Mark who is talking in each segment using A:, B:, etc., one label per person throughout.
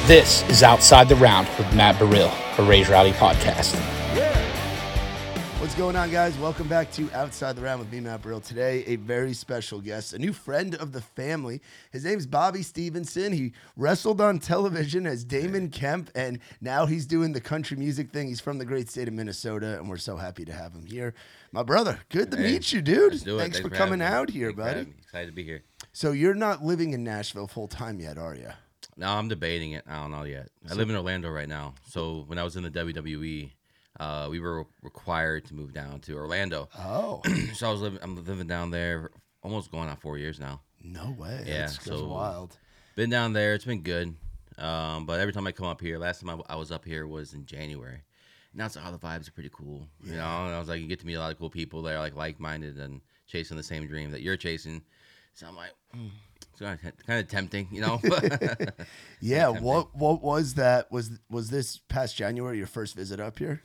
A: This is Outside the Round with Matt Burrill, a Raise Rowdy podcast.
B: What's going on, guys? Welcome back to Outside the Round with me, Matt Burrill. Today, a very special guest, a new friend of the family. His name's Bobby Stevenson. He wrestled on television as Damon Kemp, and now he's doing the country music thing. He's from the great state of Minnesota, and we're so happy to have him here. My brother, good to meet you, dude. Thanks for coming out here, buddy.
C: Excited to be here.
B: So you're not living in Nashville full-time yet, are you?
C: No, I'm debating it. I don't know yet. I live in Orlando right now. So when I was in the WWE, we were required to move down to Orlando.
B: Oh.
C: So I'm living down there almost going on 4 years now.
B: No way.
C: Yeah,
B: That's wild.
C: Been down there. It's been good. But every time I come up here, last time I was up here was in January. Now it's all the vibes are pretty cool. You know, and I was like, you get to meet a lot of cool people that are like-minded and chasing the same dream that you're chasing. So I'm like, it's kind of tempting, you know?
B: Yeah, what was that? Was this past January your first visit up here?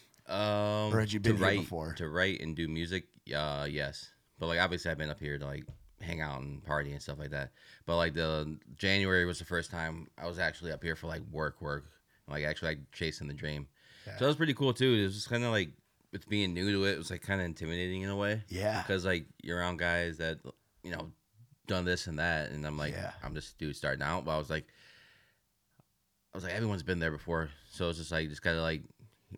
B: Or had you been here before?
C: To write and do music, yes. But like obviously I've been up here to like hang out and party and stuff like that. But like the January was the first time I was actually up here for like work, like actually like chasing the dream. Yeah. So that was pretty cool too. It was just kind of like with being new to it, it was like kind of intimidating in a way.
B: Yeah.
C: Because like you're around guys that done this and that, and I'm like, I'm just a dude starting out. But I was like everyone's been there before, so it's just like just gotta like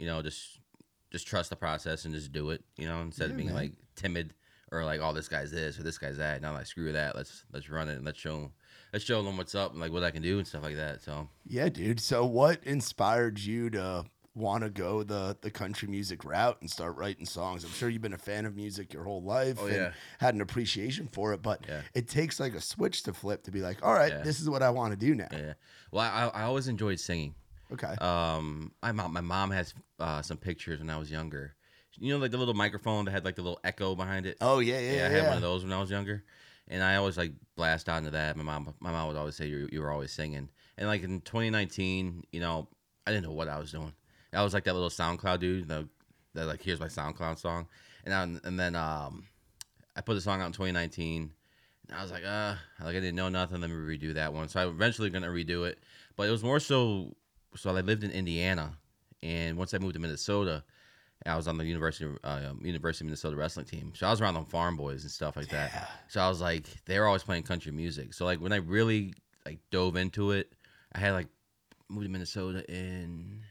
C: just trust the process and just do it, instead of being like timid or like, oh, this guy's this or this guy's that. And I'm like, screw that, let's run it and let's show them what's up and like what I can do and stuff like that. So
B: yeah, dude. So what inspired you to want to go the country music route and start writing songs? I'm sure you've been a fan of music your whole life and had an appreciation for it, but it takes like a switch to flip to be like, all right, this is what I want to do now.
C: Yeah. Well, I always enjoyed singing.
B: Okay.
C: My mom has some pictures when I was younger. Like the little microphone that had like the little echo behind it.
B: Oh yeah.
C: I had one of those when I was younger, and I always like blast out into that. My mom would always say you were always singing. And like in 2019, I didn't know what I was doing. I was like that little SoundCloud dude that like, here's my SoundCloud song. And then I put the song out in 2019. And I was like, I didn't know nothing. Let me redo that one. So I'm eventually going to redo it. But it was more so I lived in Indiana. And once I moved to Minnesota, I was on the University of Minnesota wrestling team. So I was around them farm boys and stuff like that. So I was like, they were always playing country music. So like when I really like dove into it, I had like moved to Minnesota in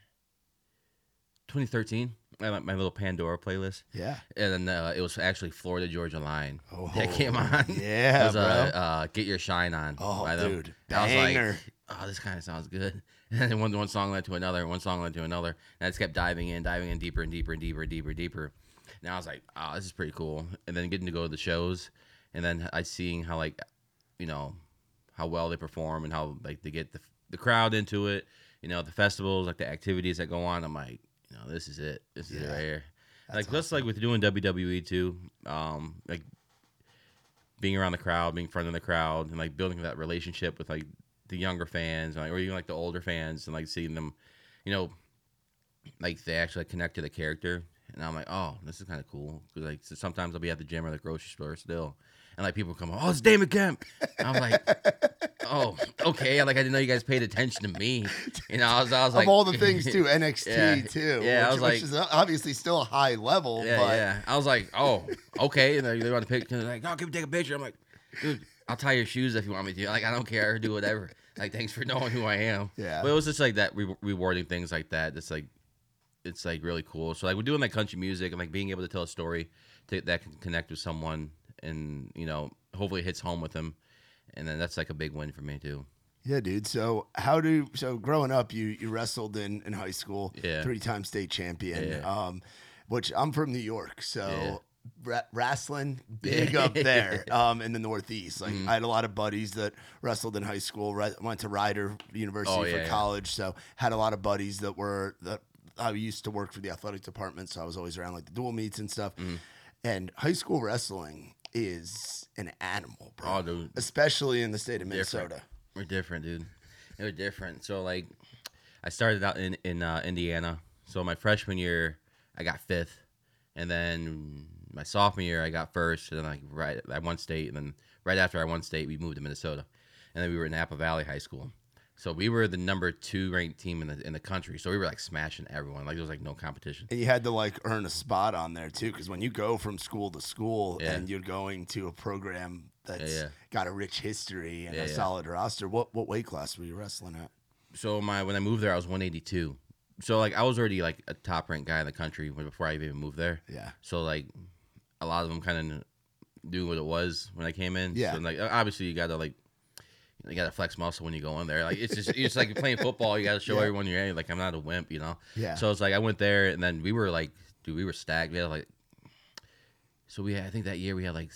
C: 2013, my little Pandora playlist.
B: Yeah.
C: And then it was actually Florida Georgia Line that came on.
B: Yeah,
C: it was Get Your Shine On.
B: Oh, dude.
C: I was
B: banger.
C: like, oh, this kind of sounds good. And then one song led to another, and I just kept diving in deeper and deeper and deeper and deeper and deeper. And I was like, oh, this is pretty cool. And then getting to go to the shows, and then I seeing how like, how well they perform and how like they get the crowd into it. The festivals, like the activities that go on. I'm like, this is it. This is it right here. Like awesome. Just like with doing WWE too, like being around the crowd, being in front of the crowd, and like building that relationship with like the younger fans, or even like the older fans, and like seeing them, like they actually connect to the character. And I'm like, oh, this is kind of cool. Cause like so sometimes I'll be at the gym or the grocery store still, and like people come, oh, it's Damon Kemp. And I'm like, oh, okay. Like I didn't know you guys paid attention to me. I was like,
B: of all the things too, NXT too.
C: Yeah, I was like,
B: which is obviously still a high level.
C: Yeah,
B: but...
C: yeah. I was like, oh, okay. And they want to pick. They're like, oh, can we take a picture? I'm like, dude, I'll tie your shoes if you want me to. Like I don't care. Do whatever. Like thanks for knowing who I am.
B: Yeah.
C: But it was just like that rewarding things like that. That's like. It's like really cool. So like we're doing like country music and like being able to tell a story that can connect with someone and hopefully it hits home with them, and then that's like a big win for me too.
B: Yeah, dude. So growing up, you wrestled in high school, 3-time state champion. Which I'm from New York, so wrestling big up there in the Northeast. Like I had a lot of buddies that wrestled in high school. Went to Rider University for college, so had a lot of buddies that I used to work for the athletic department, so I was always around like the dual meets and stuff. And high school wrestling is an animal, bro.
C: Oh, dude.
B: Especially in the state of Minnesota.
C: We're different, dude. We're different. So like, I started out in Indiana. So my freshman year, I got 5th, and then my sophomore year, I got 1st. And then I won state, and then right after I won state, we moved to Minnesota, and then we were in Napa Valley High School. So we were the number 2 ranked team in the country. So we were like smashing everyone. Like there was like no competition.
B: And you had to like earn a spot on there too, because when you go from school to school and you're going to a program that's got a rich history and a solid roster, what weight class were you wrestling at?
C: So when I moved there, I was 182. So like I was already like a top ranked guy in the country before I even moved there.
B: Yeah.
C: So like a lot of them kind of knew what it was when I came in.
B: Yeah.
C: So like obviously you gotta like. You gotta flex muscle when you go in there. Like it's like playing football. You gotta show everyone you're in. Like I'm not a wimp, you know.
B: Yeah.
C: So it's like I went there, and then we were like, dude, we were stacked. We had like, so I think that year we had like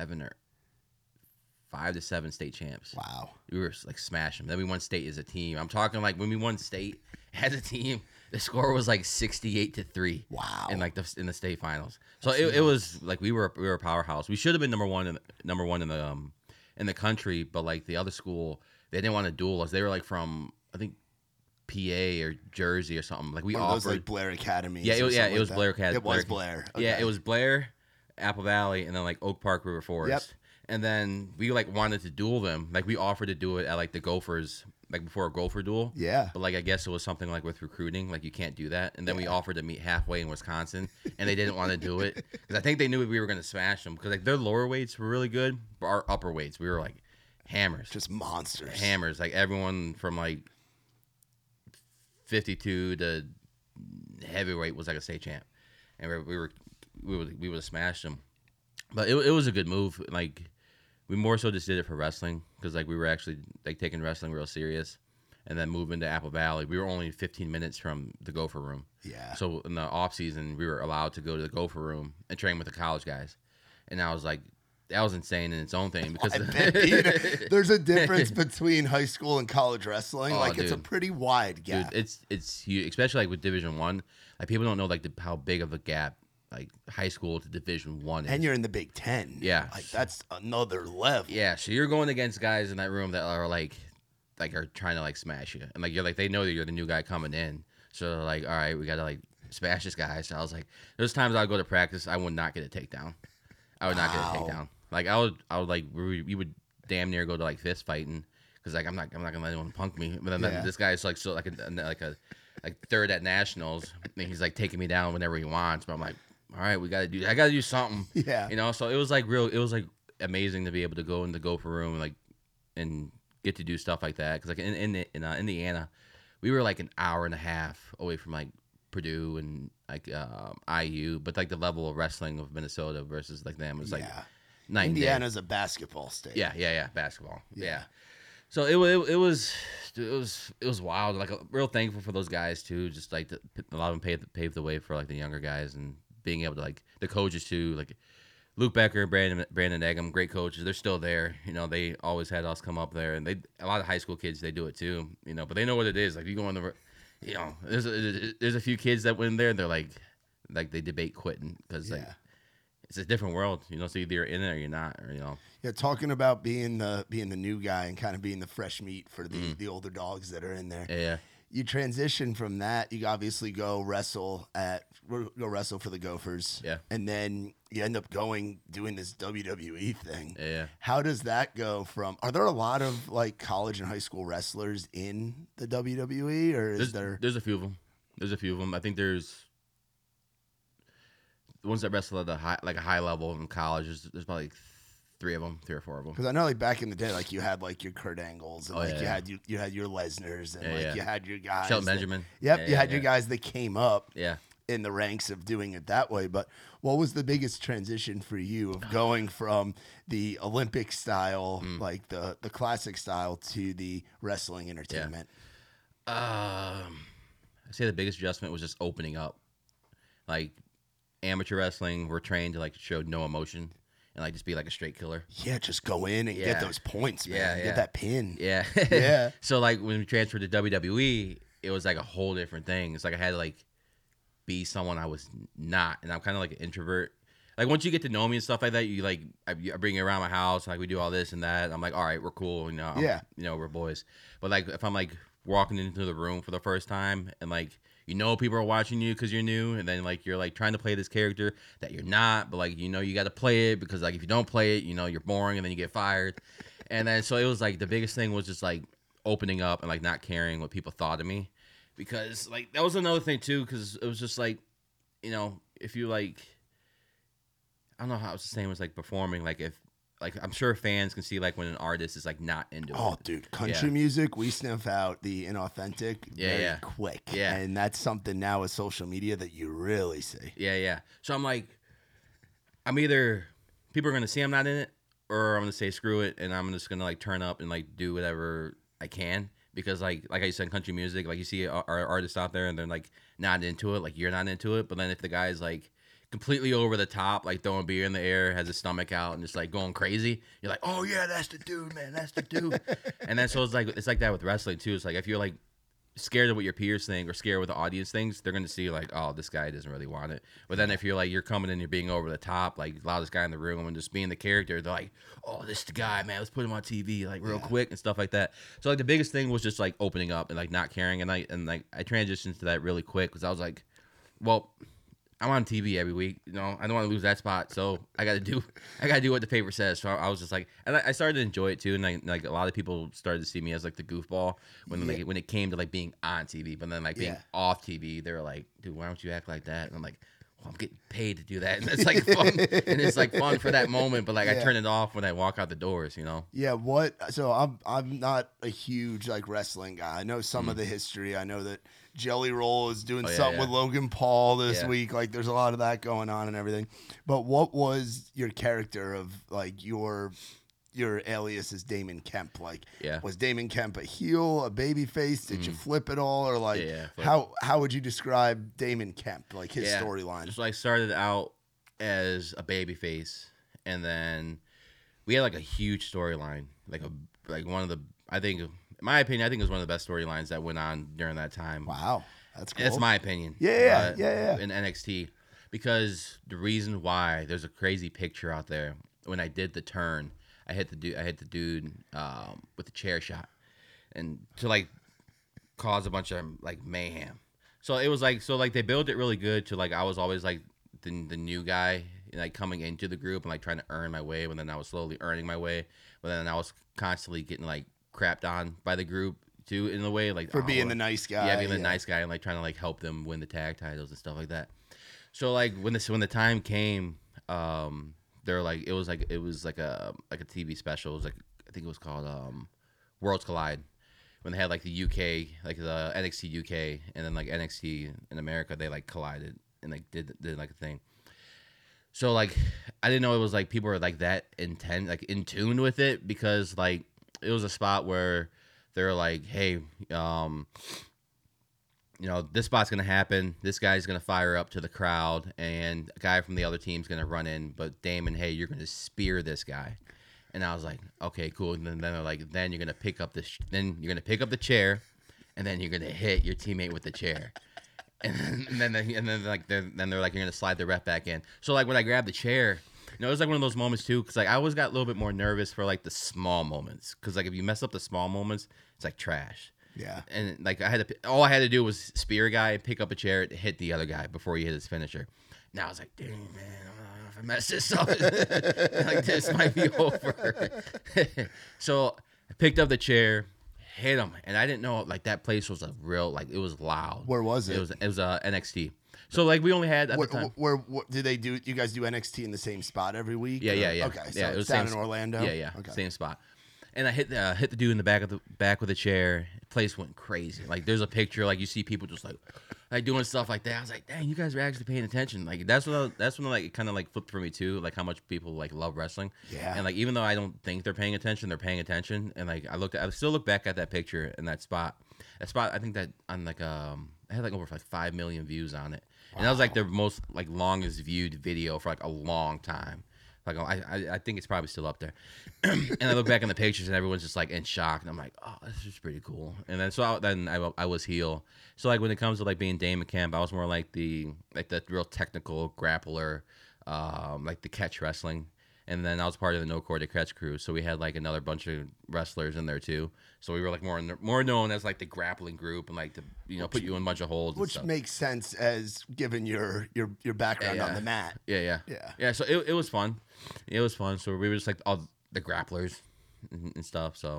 C: 5 to 7 state champs.
B: Wow.
C: We were like smashing. Then we won state as a team. I'm talking like when we won state as a team, the score was like 68-3.
B: Wow.
C: In like in the state finals. So it was like we were a powerhouse. We should have been number one in the country, but like the other school, they didn't want to duel us. They were like from I think PA or Jersey or something. Like we offered
B: like Blair Academy.
C: Yeah, it was Blair Academy.
B: It was Blair. Okay.
C: Yeah, it was Blair, Apple Valley, and then like Oak Park, River Forest.
B: Yep.
C: And then we like wanted to duel them. Like we offered to do it at like the Gophers, like before a Gopher duel.
B: Yeah.
C: But like I guess it was something like with recruiting, like you can't do that. And then we offered to meet halfway in Wisconsin, and they didn't want to do it because I think they knew we were going to smash them because like their lower weights were really good, but our upper weights we were like hammers,
B: just monsters,
C: hammers. Like everyone from like 52 to heavyweight was like a state champ, and we would have smashed them. But it was a good move. Like we more so just did it for wrestling because like we were actually like taking wrestling real serious, and then moving to Apple Valley. We were only 15 minutes from the Gopher Room.
B: Yeah.
C: So in the off season, we were allowed to go to the Gopher Room and train with the college guys, and I was like. That was insane in its own thing because
B: there's a difference between high school and college wrestling.
C: Dude.
B: It's a pretty wide gap.
C: Dude, it's huge, especially like with Division I. Like people don't know like how big of a gap like high school to Division I is.
B: And you're in the Big Ten.
C: Yeah,
B: like that's another level.
C: Yeah, so you're going against guys in that room that are like are trying to like smash you, and like you're like they know that you're the new guy coming in, so they're like, all right, we gotta like smash this guy. So I was like, there's times I'd go to practice, I would not get a takedown. I would not get a takedown. Like I would like we would damn near go to like fist fighting because like I'm not gonna let anyone punk me. But then this guy's like so like a third at nationals, and he's like taking me down whenever he wants. But I'm like, all right, I gotta do something.
B: Yeah,
C: you know. So it was like amazing to be able to go in the Gopher Room and get to do stuff like that because like in Indiana, we were like an hour and a half away from like Purdue and like IU, but like the level of wrestling of Minnesota versus like them was like.
B: Indiana's a basketball state.
C: Yeah, basketball. Yeah. So it was wild. Like real thankful for those guys too. Just like a lot of them paved the way for like the younger guys and being able to like the coaches too. Like Luke Becker, Brandon Eggum, great coaches. They're still there. You know, they always had us come up there, and a lot of high school kids they do it too. You know, but they know what it is. Like you go in the, you know, there's a few kids that went in there. They're like they debate quitting because like. It's a different world, you know. So either you're in it or you're not, or you know.
B: Yeah, talking about being the new guy and kind of being the fresh meat for the older dogs that are in there.
C: Yeah.
B: You transition from that. You obviously go wrestle for the Gophers.
C: Yeah.
B: And then you end up doing this WWE thing.
C: Yeah.
B: How does that go from? Are there a lot of like college and high school wrestlers in the WWE, or is there?
C: There's a few of them. I think there's. The ones that wrestle at a high level in college, there's probably 3 or 4 of them.
B: Because I know, like back in the day, like you had like your Kurt Angles, and you had your Lesners, and you had your guys.
C: Shelton Benjamin.
B: Yep, you had your guys that came up.
C: Yeah.
B: In the ranks of doing it that way. But what was the biggest transition for you of going from the Olympic style, like the classic style, to the wrestling entertainment?
C: I'd say the biggest adjustment was just opening up. Like amateur wrestling, we're trained to like show no emotion and like just be like a straight killer.
B: Yeah, just go in and get those points, man.
C: Yeah.
B: Get that pin.
C: Yeah.
B: Yeah.
C: So like when we transferred to WWE, it was like a whole different thing. It's like I had to like be someone I was not, and I'm kind of like an introvert. Like once you get to know me and stuff like that, you like I bring you around my house, and like we do all this and that. I'm like, all right, we're cool, you know. You know, we're boys. But like if I'm like walking into the room for the first time and like you know people are watching you because you're new, and then like you're like trying to play this character that you're not, but like you know you got to play it because like if you don't play it, you know you're boring and then you get fired. And then so it was like the biggest thing was just like opening up and like not caring what people thought of me, because like that was another thing too, because it was just like, you know, if you like, I don't know how it's the same as like performing, like if like I'm sure fans can see like when an artist is like not into it.
B: Oh, dude, country music, we sniff out the inauthentic very quick.
C: Yeah.
B: And that's something now with social media that you really see.
C: Yeah. So I'm like, I'm either people are gonna see I'm not in it, or I'm gonna say screw it, and I'm just gonna like turn up and like do whatever I can, because like I said, country music, like you see our artists out there and they're like not into it, like you're not into it, but then if the guy's like completely over the top, like throwing beer in the air, has his stomach out, and just like going crazy, you're like, oh yeah, that's the dude, man, that's the dude. And then so it's like that with wrestling too. It's like if you're like scared of what your peers think or scared what the audience thinks, they're gonna see like, oh, this guy doesn't really want it. But then if you're like, you're coming in, you're being over the top, like loudest guy in the room, and just being the character, they're like, oh, this is the guy, man, let's put him on TV like real quick and stuff like that. So like the biggest thing was just like opening up and like not caring, and I transitioned to that really quick, because I was like, well, I'm on TV every week, you know, I don't want to lose that spot, so I gotta do what the paper says. So I was just like, and I started to enjoy it too, and like a lot of people started to see me as like the goofball when when it came to like being on TV, but then like being off TV, they were like, dude, why don't you act like that? And I'm like, well, I'm getting paid to do that, and it's like fun, and it's like fun for that moment, but like I turn it off when I walk out the doors, you know.
B: Yeah, so I'm not a huge like wrestling guy. I know some of the history. I know that Jelly Roll is doing something with Logan Paul this week. Like there's a lot of that going on and everything. But what was your character of like your alias is Damon Kemp? Like, was Damon Kemp a heel, a baby face? Did you flip it all, or like how would you describe Damon Kemp, like his storyline?
C: So I started out as a baby face, and then we had like a huge storyline, like one of the, I think, in my opinion, I think it was one of the best storylines that went on during that time.
B: Wow, that's cool.
C: That's my opinion.
B: Yeah.
C: In NXT, because the reason why, there's a crazy picture out there when I did the turn. I hit the dude with the chair shot, and to like cause a bunch of like mayhem. So it was like, they built it really good to like I was always like the new guy, like coming into the group and like trying to earn my way, but then I was slowly earning my way, but then I was constantly getting like crapped on by the group too, in a way, like
B: for being the nice guy.
C: Yeah, being the nice guy and like trying to like help them win the tag titles and stuff like that. So like when the time came, they're like, it was like a TV special. It was like, I think it was called Worlds Collide, when they had like the UK, like the NXT UK, and then like NXT in America, they like collided and like did like a thing. So like I didn't know it was like people were like that intent, like in tune with it, because like it was a spot where they're like, hey, you know, this spot's going to happen. This guy's going to fire up to the crowd, and a guy from the other team's going to run in. But Damon, hey, you're going to spear this guy. And I was like, okay, cool. And then they're like, then you're going to pick up the chair, and then you're going to hit your teammate with the chair. And then they're like, you're going to slide the ref back in. So like when I grabbed the chair, you know, it was like one of those moments too, because like I always got a little bit more nervous for like the small moments, because like if you mess up the small moments, it's like trash.
B: Yeah. And
C: like all I had to do was spear a guy, pick up a chair, hit the other guy before he hit his finisher. Now I was like, dang, man, I don't know if I messed this up. Like this might be over. So I picked up the chair, hit him, and I didn't know like that place was a real, like it was loud.
B: Where was it?
C: It was NXT. So like we only had at the time.
B: Where do they do? You guys do NXT in the same spot every week?
C: Yeah.
B: Okay, so it was down in Orlando.
C: Yeah.
B: Okay.
C: Same spot. And I hit the dude in the back with a chair. The place went crazy. Like there's a picture, like you see people just like doing stuff like that. I was like, dang, you guys are actually paying attention. Like that's when like it kind of like flipped for me too. Like how much people like love wrestling.
B: Yeah.
C: And like even though I don't think they're paying attention, they're paying attention. And like I still look back at that picture and that spot. That spot, I think that on like I had like over like 5 million views on it. Wow. And that was like their most like longest viewed video for like a long time. Like I think it's probably still up there. And I look back in the pictures and everyone's just like in shock, and I'm like, oh, this is pretty cool. And then I was heel. So like when it comes to like being Damon Kemp, I was more like the real technical grappler, like the catch wrestling. And then I was part of the No Quarter Catch crew, so we had like another bunch of wrestlers in there too. So we were like more known as like the grappling group, and like to put you in a bunch of holds.
B: Which makes sense as given your background on the mat.
C: Yeah. So it was fun. It was fun. So we were just like all the grapplers and stuff. So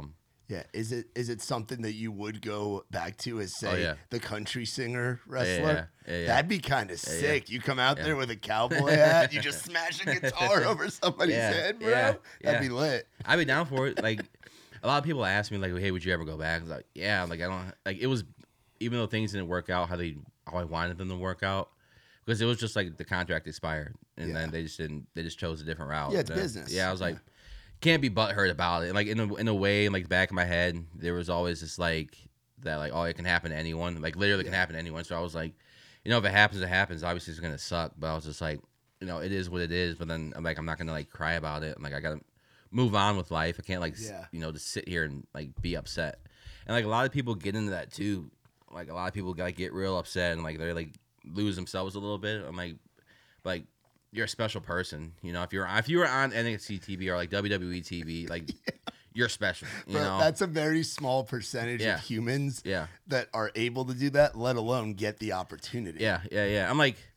B: Yeah, is it something that you would go back to as say the country singer wrestler?
C: Yeah.
B: That'd be kind of sick. You come out there with a cowboy hat, you just smash a guitar over somebody's head, bro. That'd be lit.
C: I'd be down for it. Like a lot of people ask me, like, "Hey, would you ever go back?" I was like, "Yeah." Like I don't like it was, even though things didn't work out how I wanted them to work out, because it was just like the contract expired, and then they just chose a different route.
B: Yeah, it's business.
C: Yeah, I was like. Can't be butthurt about it. Like in a way, in like the back of my head, there was always this like that, like, oh, it can happen to anyone. Like literally can happen to anyone. So I was like, if it happens, it happens. Obviously, it's gonna suck. But I was just like, it is what it is. But then I'm like, I'm not gonna like cry about it. I'm like, I gotta move on with life. I can't like just sit here and like be upset. And like a lot of people get into that too. Like a lot of people like get real upset and like they're like lose themselves a little bit. I'm like. You're a special person, if you were on NXT TV or like WWE TV, like you're special. You know,
B: that's a very small percentage of humans that are able to do that, let alone get the opportunity.
C: Yeah. I'm like,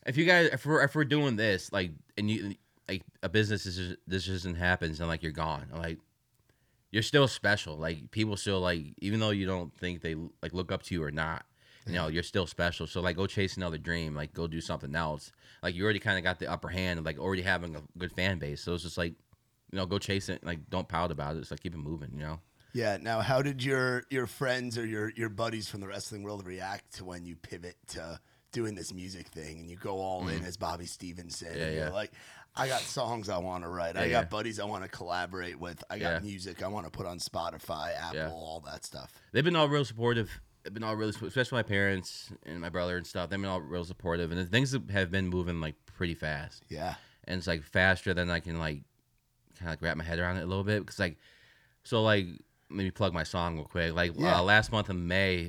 C: if we're doing this, like, and you like a business decision happens and like you're gone, I'm like, you're still special. Like people still like, even though you don't think they like look up to you or not. You're still special. So, like, go chase another dream. Like, go do something else. Like, you already kind of got the upper hand of, like, already having a good fan base. So, it's just, like, go chase it. Like, don't pout about it. It's, like, keep it moving,
B: Yeah. Now, how did your friends or your buddies from the wrestling world react to when you pivot to doing this music thing and you go all in as Bobby Stevenson? And you're like, I got songs I want to write. I got buddies I want to collaborate with. I got music I want to put on Spotify, Apple, all that stuff.
C: They've been all real supportive. They've been all really, especially my parents and my brother and stuff. They've been all real supportive, and things have been moving like pretty fast.
B: Yeah,
C: and it's like faster than I can like kind of like wrap my head around it a little bit. Because like, so like, let me plug my song real quick. Like last month in May,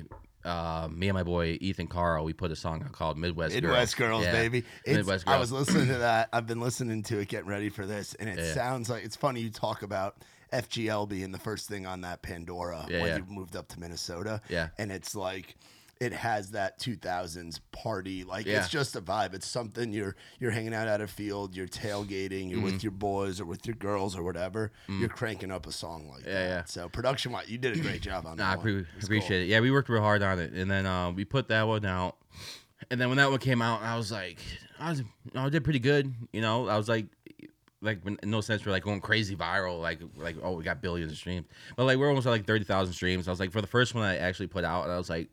C: me and my boy Ethan Carl, we put a song out called Midwest
B: Girls, baby.
C: Midwest Girls.
B: I was listening to that. I've been listening to it, getting ready for this, and it sounds like it's funny you talk about FGL being the first thing on that Pandora when you moved up to Minnesota.
C: Yeah.
B: And it's like it has that 2000s party. Like it's just a vibe. It's something you're hanging out at a field, you're tailgating, you're with your boys or with your girls or whatever. You're cranking up a song like that. Yeah. So production-wise, you did a great job on that.
C: I appreciate it. Yeah, we worked real hard on it. And then we put that one out. And then when that one came out, I was like, I did pretty good. I was like in no sense we're like going crazy viral, like oh, we got billions of streams, but like we're almost at like 30,000 streams. I was like, for the first one I actually put out, and I was like,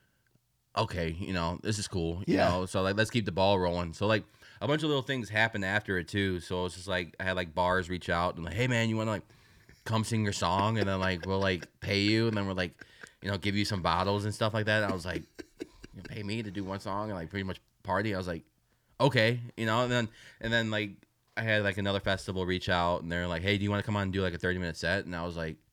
C: okay, this is cool, so like let's keep the ball rolling. So like a bunch of little things happened after it too. So it's just like I had like bars reach out and like, hey man, you want to like come sing your song, and then like we'll like pay you, and then we're like give you some bottles and stuff like that. And I was like, pay me to do one song and like pretty much party. I was like, okay, and then like I had like another festival reach out, and they're like, hey, do you want to come on and do like a 30-minute set? And I was like,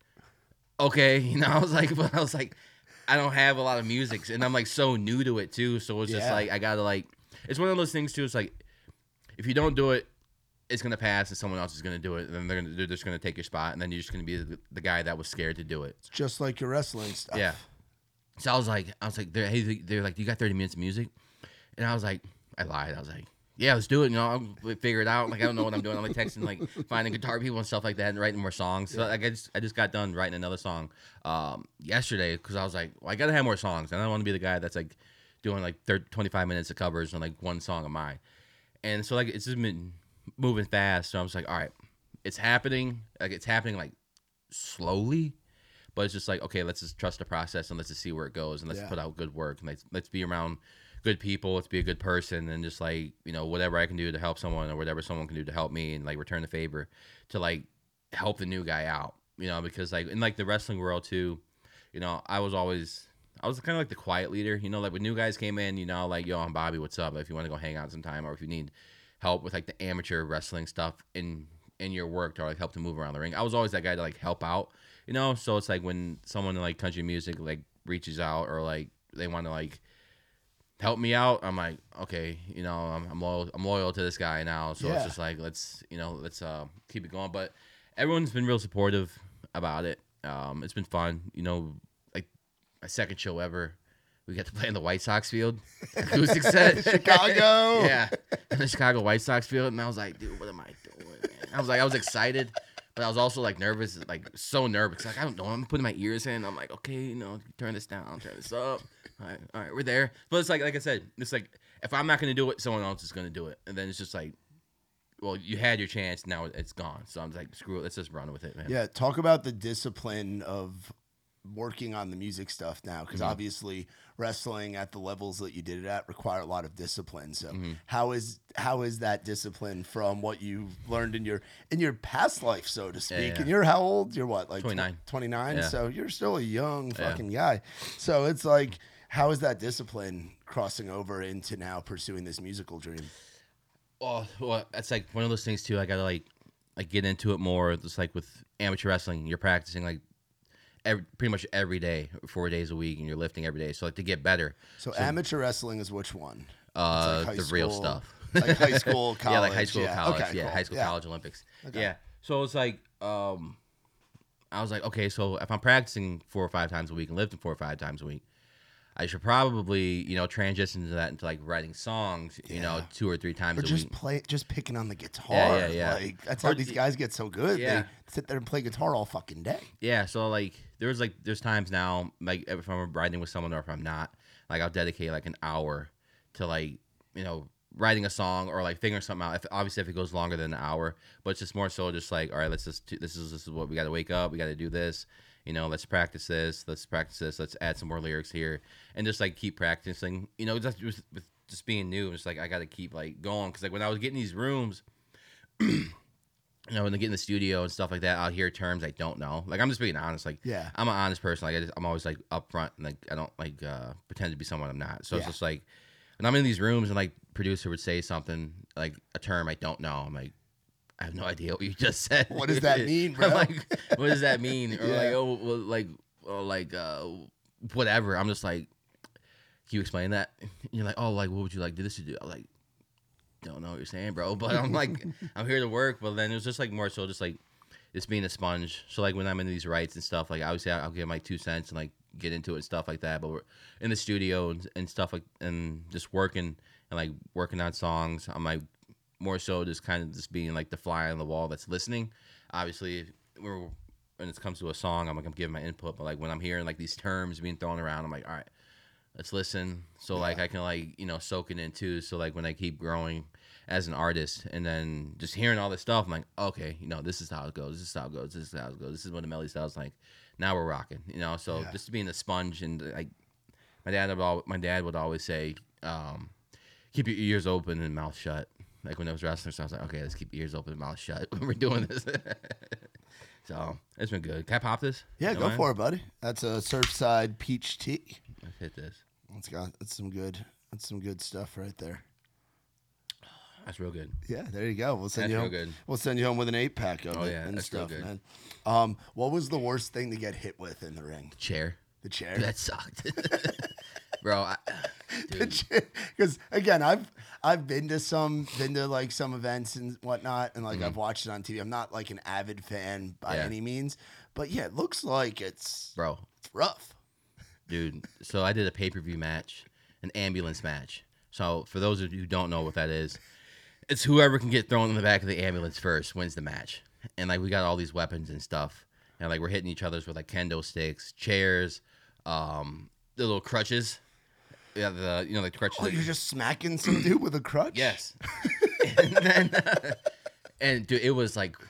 C: okay, I was like, I don't have a lot of music, and I'm like so new to it too. So it's just like I gotta like, it's one of those things too. It's like if you don't do it, it's gonna pass, and someone else is gonna do it, and then they're just gonna take your spot, and then you're just gonna be the guy that was scared to do it.
B: It's just like your wrestling stuff.
C: Yeah. So I was like, they're like, you got 30 minutes of music, and I was like, I lied. I was like, yeah, let's do it. I'll figure it out. Like, I don't know what I'm doing. I'm like texting, like finding guitar people and stuff like that, and writing more songs. So like, I just got done writing another song yesterday because I was like, well, I gotta have more songs, and I don't want to be the guy that's like doing like 25 minutes of covers on like one song of mine. And so like it's just been moving fast. So I was like, all right, it's happening. Like it's happening like slowly, but it's just like, okay, let's just trust the process and let's just see where it goes, and let's put out good work, and let's be around good people, let's be a good person, and just like whatever I can do to help someone or whatever someone can do to help me, and like return the favor to like help the new guy out, because like in like the wrestling world too, I was kind of like the quiet leader, like when new guys came in, like, yo, I'm Bobby, what's up, if you want to go hang out sometime, or if you need help with like the amateur wrestling stuff in your work, or like help to move around the ring, I was always that guy to like help out, so it's like when someone in like country music like reaches out or like they want to like help me out, I'm like, okay, I'm loyal to this guy now, so it's just like let's keep it going. But everyone's been real supportive about it. It's been fun, like my second show ever, we got to play in the White Sox field, acoustic set,
B: Chicago,
C: yeah, in the Chicago White Sox field, and I was like, dude, what am I doing, man? I was excited, But I was also like nervous, like so nervous. Like I don't know. I'm putting my ears in. I'm like, okay, turn this down, turn this up. All right, we're there. But it's like I said, it's like if I'm not gonna do it, someone else is gonna do it, and then it's just like, well, you had your chance, now it's gone. So I'm like, screw it, let's just run with it, man.
B: Yeah, talk about the discipline of working on the music stuff now, because obviously wrestling at the levels that you did it at require a lot of discipline. So how is that discipline from what you learned in your past life, so to speak?
C: Yeah.
B: And you're how old? You're what, like
C: 29?
B: 29.
C: Yeah.
B: So you're still a young fucking guy. So it's like, how is that discipline crossing over into now pursuing this musical dream?
C: Well, that's like one of those things too. I gotta like get into it more. Just like with amateur wrestling, you're practicing like pretty much every day, 4 days a week, and you're lifting every day. So like to get better.
B: So amateur wrestling is which one?
C: Like the real stuff.
B: Like high school, college.
C: Yeah, like high school, college.
B: Okay,
C: yeah,
B: cool.
C: high school, college, Olympics. Okay. Yeah. So it's like, I was like, okay, so if I'm practicing 4 or 5 times a week and lifting 4 or 5 times a week, I should probably, transition to that into like writing songs, 2 or 3 times a week.
B: Just picking on the guitar.
C: Yeah.
B: Like that's how these guys get so good.
C: Yeah.
B: They sit there and play guitar all fucking day.
C: Yeah. So like there's times now, like if I'm writing with someone or if I'm not, like I'll dedicate like an hour to like, writing a song or like figuring something out. Obviously if it goes longer than an hour, but it's just more so just like, all right, this is what we got to wake up. We got to do this. Let's practice this. Let's add some more lyrics here, and just like keep practicing. With just being new, it's like I got to keep like going, because like when I was getting these rooms, when I get in the studio and stuff like that, I'll hear terms I don't know. Like I'm just being honest. Like I'm an honest person. Like I'm always like upfront, and like I don't like pretend to be someone I'm not. So it's just like when I'm in these rooms and like producer would say something like a term I don't know, I'm like, I have no idea what you just said.
B: What does that mean, bro?
C: Like, what does that mean? Or whatever. I'm just like, can you explain that? And you're like, oh, like, what would you like this to do? I'm like, don't know what you're saying, bro. But I'm like, I'm here to work. But then it was just like more so just like just being a sponge. So like when I'm in these writes and stuff, like obviously I'll give my 2 cents and like get into it and stuff like that. But we're in the studio and stuff like, and just working on songs. I'm like, more so just kind of just being like the fly on the wall that's listening. Obviously, when it comes to a song, I'm giving my input. But like when I'm hearing like these terms being thrown around, I'm like, all right, let's listen. So like I can like soak it in too. So like when I keep growing as an artist, and then just hearing all this stuff, I'm like, okay, this is how it goes. This is how it goes. This is how it goes. This is what the melody sounds like. Now we're rocking. So just being a sponge, and like my dad would always say, keep your ears open and mouth shut. Like when I was wrestling, so I was like, okay, let's keep your ears open and mouth shut when we're doing this. So it's been good. Can I pop this?
B: Yeah, go for it, buddy. That's a Surfside Peach Tea.
C: Let's hit this.
B: That's some good stuff right there.
C: That's real good.
B: Yeah, there you go. We'll send you home.
C: Good.
B: We'll send you home with an 8-pack of it.
C: Yeah,
B: and
C: that's
B: stuff,
C: real good.
B: Man. What was the worst thing to get hit with in the ring?
C: Chair.
B: The chair.
C: Dude, that sucked, bro.
B: Because again, I've been to like some events and whatnot, and like I've watched it on TV. I'm not like an avid fan by any means, but yeah, it looks like it's rough,
C: dude. So I did a pay-per-view match, an ambulance match. So for those of you who don't know what that is, it's whoever can get thrown in the back of the ambulance first wins the match. And like we got all these weapons and stuff, and like we're hitting each other's with like kendo sticks, chairs, the little crutches. Yeah, the crutches.
B: Oh, you're just smacking some dude with a crutch?
C: Yes. And then, and dude, it was like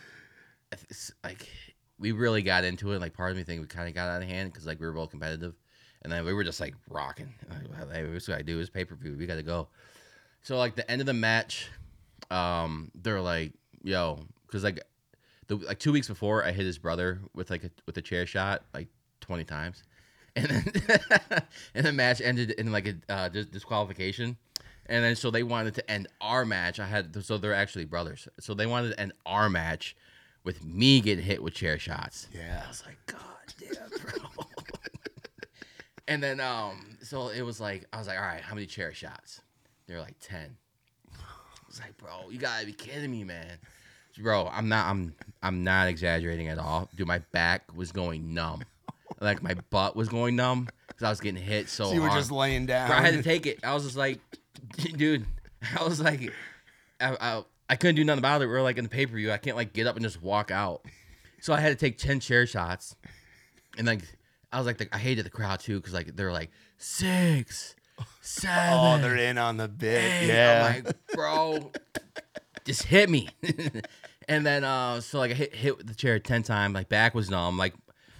C: we really got into it. Like part of me think we kind of got out of hand because like we were both competitive, and then we were just like rocking. Like, hey, this is what I do. It's pay-per-view. We got to go. So like the end of the match, they're like, yo, because like 2 weeks before I hit his brother with a chair shot like 20 times. And then and the match ended in like a disqualification, and then so they wanted to end our match. So they're actually brothers. So they wanted to end our match with me getting hit with chair shots.
B: Yeah,
C: I was like, God damn, bro. And then so it was like I was like, all right, how many chair shots? They're like 10. I was like, bro, you gotta be kidding me, man. Bro, I'm not exaggerating at all. Dude, my back was going numb. Like my butt was going numb because I was getting hit so hard.
B: So you were just laying down.
C: Bro, I had to take it. I was just like, dude. I was like, I couldn't do nothing about it. We were like in the pay-per-view. I can't like get up and just walk out. So I had to take 10 chair shots, and like I was like, I hated the crowd too because like they're like 6, 7.
B: Oh, they're in on the bit.
C: 8.
B: Yeah.
C: I'm like, bro, just hit me. And then so like I hit the chair 10 times. Like back was numb. Like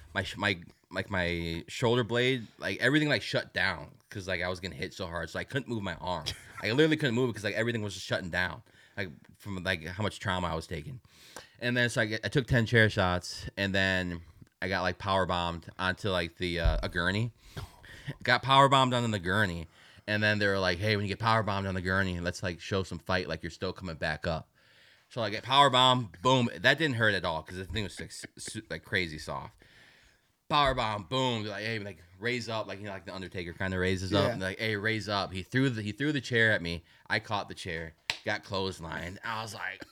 C: my shoulder blade, like everything like shut down because like I was getting hit so hard. So I couldn't move my arm. I literally couldn't move it because like everything was just shutting down. Like from like how much trauma I was taking. And then so I took 10 chair shots, and then I got like power bombed onto like the a gurney. Got power bombed onto the gurney, and then they were like, "Hey, when you get power bombed on the gurney, let's like show some fight, like you're still coming back up." So I get power bomb, boom. That didn't hurt at all because the thing was like crazy soft. Power bomb, boom. Like, hey, like raise up, like like the Undertaker kind of raises up. And like, hey, raise up. He threw the chair at me. I caught the chair, got clotheslined. I was like,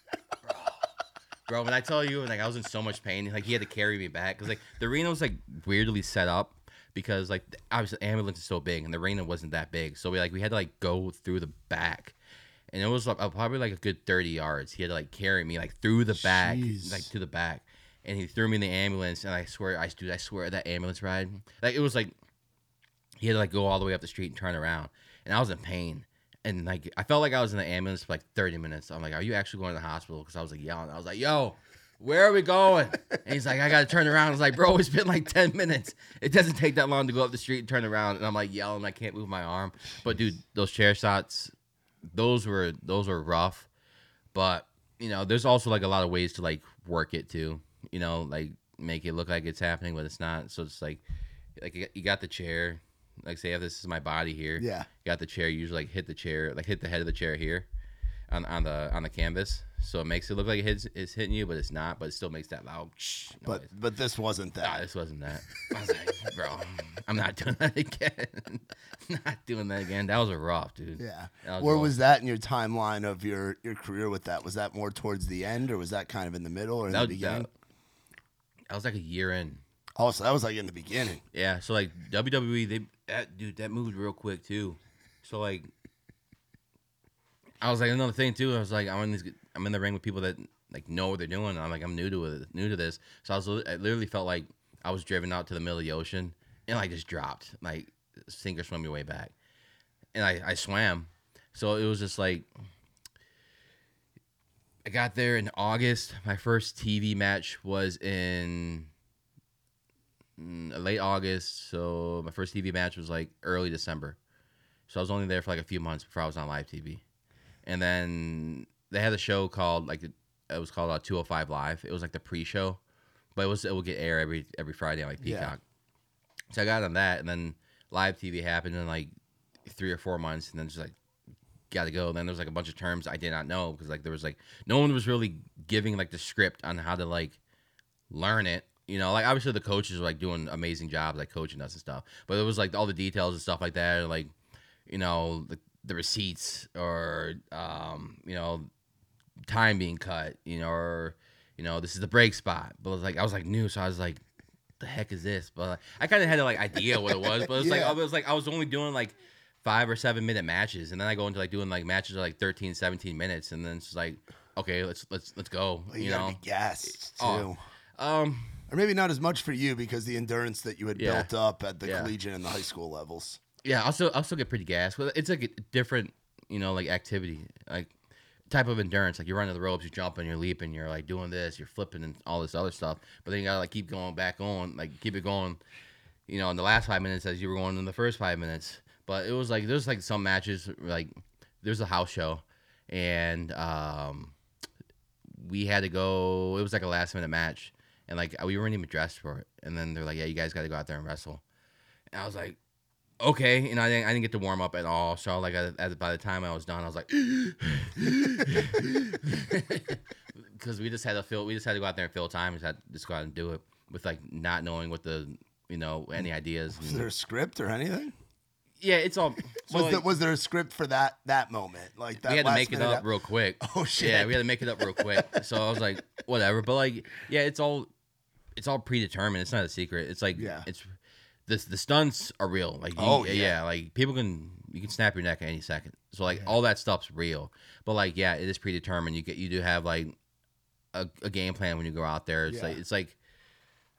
C: bro, when I tell you, like I was in so much pain. Like he had to carry me back because like the arena was like weirdly set up because like obviously the ambulance is so big and the arena wasn't that big, so we had to like go through the back. And it was like, probably like a good 30 yards. He had to like carry me like through the back, like to the back. And he threw me in the ambulance. And I swear that ambulance ride, like it was like he had to like go all the way up the street and turn around. And I was in pain. And like I felt like I was in the ambulance for like 30 minutes. I'm like, are you actually going to the hospital? Because I was like yelling. I was like, yo, where are we going? And he's like, I got to turn around. I was like, bro, it's been like 10 minutes. It doesn't take that long to go up the street and turn around. And I'm like yelling. I can't move my arm. But dude, those chair shots, those were rough, but there's also like a lot of ways to like work it too, like make it look like it's happening but it's not. So it's like you got the chair, like say if this is my body here, you got the chair, you usually like hit the chair, like hit the head of the chair here on the canvas, so it makes it look like it's hitting you, but it's not, but it still makes that loud noise.
B: But this wasn't that.
C: Nah, this wasn't that. I was like, bro, I'm not doing that again. Not doing that again. That was a rough, dude.
B: Yeah. Where was that in your timeline of your career with that? Was that more towards the end, or was that kind of in the middle or in the beginning?
C: That was like a year in.
B: Oh, so that was like in the beginning.
C: Yeah. So like WWE, that moved real quick too. So like, I was like another thing too. I was like, I'm in the ring with people that like know what they're doing. And I'm new to this. So I literally felt like I was driven out to the middle of the ocean and like just dropped, like sink or swim your way back. And I swam. So it was just like, I got there in August. My first TV match was in late August. So my first TV match was like early December. So I was only there for like a few months before I was on live TV. And then they had a show called it was called 205 Live. It was like the pre-show, but it would get air every Friday on like Peacock. Yeah. So I got on that, and then live TV happened in like 3 or 4 months, and then just like got to go. And then there was like a bunch of terms I did not know because like there was like no one was really giving like the script on how to like learn it. Like obviously the coaches were like doing amazing jobs like coaching us and stuff, but it was like all the details and stuff like that, or, like the receipts or time being cut, or this is the break spot. But I was like new, so I was like, the heck is this? But like, I kind of had like idea what it was, but I was only doing like 5 or 7 minute matches, and then I go into like doing like matches of like 13, 17 minutes, and then it's like, okay, let's go.
B: Well, you gotta be gassed too. Or maybe not as much for you because the endurance that you had built up at the collegiate and the high school levels.
C: Yeah, I'll still get pretty gassed. But it's like a different, like activity, like type of endurance. Like you're running the ropes, you're jumping, you're leaping, you're like doing this, you're flipping and all this other stuff. But then you gotta like keep going back on, like keep it going, in the last 5 minutes as you were going in the first 5 minutes. But it was like there's like some matches like there's a house show, and we had to go. It was like a last minute match, and like we weren't even dressed for it. And then they're like, "Yeah, you guys got to go out there and wrestle." And I was like, okay, I didn't get to warm up at all. So like, by the time I was done, I was like, because we just had to go out there and fill time. We just had to just go out and do it with like not knowing what the any ideas.
B: Was there a script or anything?
C: Yeah, it's all. So
B: was there a script for that moment? Like that
C: we had to make it up real quick.
B: Oh shit!
C: Yeah, we had to make it up real quick. So I was like, whatever. But like, yeah, it's all predetermined. It's not a secret. It's like it's. The stunts are real. Like like you can snap your neck at any second. So like all that stuff's real. But like it is predetermined. You do have like a game plan when you go out there. It's like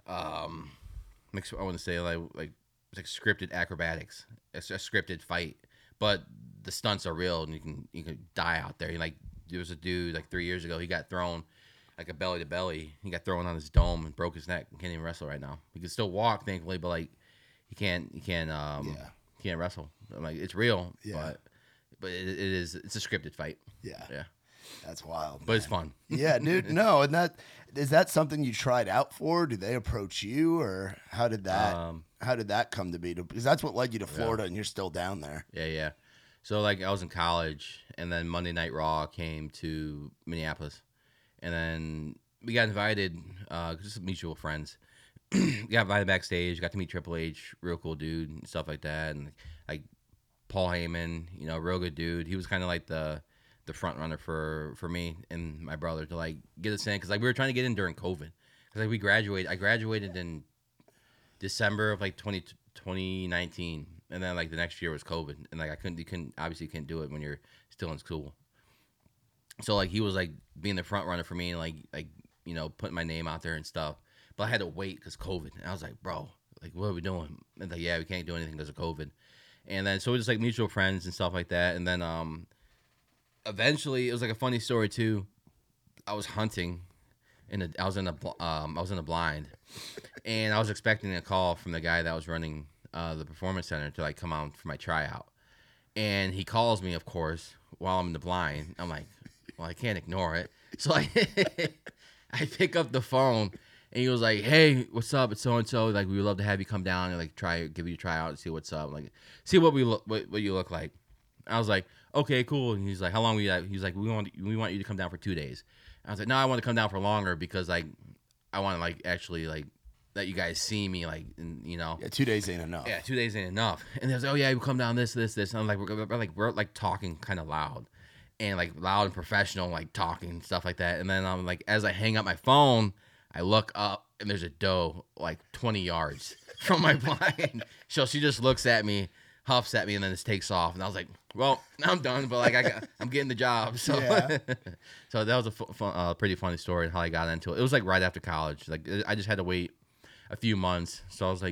C: I want to say like it's like scripted acrobatics. It's a scripted fight, but the stunts are real, and you can die out there. Like there was a dude like 3 years ago. He got thrown like a belly to belly. He got thrown on his dome and broke his neck. He can't even wrestle right now. He can still walk, thankfully, but like he can't wrestle. I'm like it's real, but it's a scripted fight. Yeah.
B: That's wild,
C: but it's fun.
B: Yeah, dude. No, and is that something you tried out for? Did they approach you, or how did that come to be? Because that's what led you to Florida, and you're still down there.
C: Yeah. So like I was in college, and then Monday Night Raw came to Minneapolis, and then we got invited, just mutual friends. Got invited backstage, got to meet Triple H, real cool dude, and stuff like that, and like Paul Heyman, real good dude. He was kind of like the front runner for me and my brother to like get us in, because like we were trying to get in during COVID, because like I graduated in December of like 2019, and then like the next year was COVID, and like you couldn't do it when you're still in school. So like he was like being the front runner for me, and like putting my name out there and stuff, but I had to wait because COVID, and I was like, bro, like what are we doing? And like, yeah, we can't do anything because of COVID. And then so we're just like mutual friends and stuff like that, and then eventually, it was like a funny story too. I was hunting, I was in a blind, and I was expecting a call from the guy that was running the performance center to like come out for my tryout. And he calls me, of course, while I'm in the blind. I'm like, well, I can't ignore it. So I pick up the phone, and he was like, "Hey, what's up? It's so and so. Like, we would love to have you come down and like give you a tryout and see what's up. Like, see what what you look like." I was like, okay, cool. And he's like, how long will you have? He's like, we want you to come down for 2 days. I was like, no, I want to come down for longer, because like I want to like actually like let you guys see me, like, and,
B: Yeah, 2 days ain't enough.
C: Yeah, 2 days ain't enough. And they was like, oh yeah, we come down this. And I'm like, we're like talking kind of loud, and like loud and professional, like talking and stuff like that. And then I'm like, as I hang up my phone, I look up, and there's a doe like 20 yards from my blind. So she just looks at me, huffs at me, and then just takes off. And I was like, well, now I'm done, but like I'm getting the job. So so that was a pretty funny story and how I got into it. It was like right after college. Like I just had to wait a few months. So I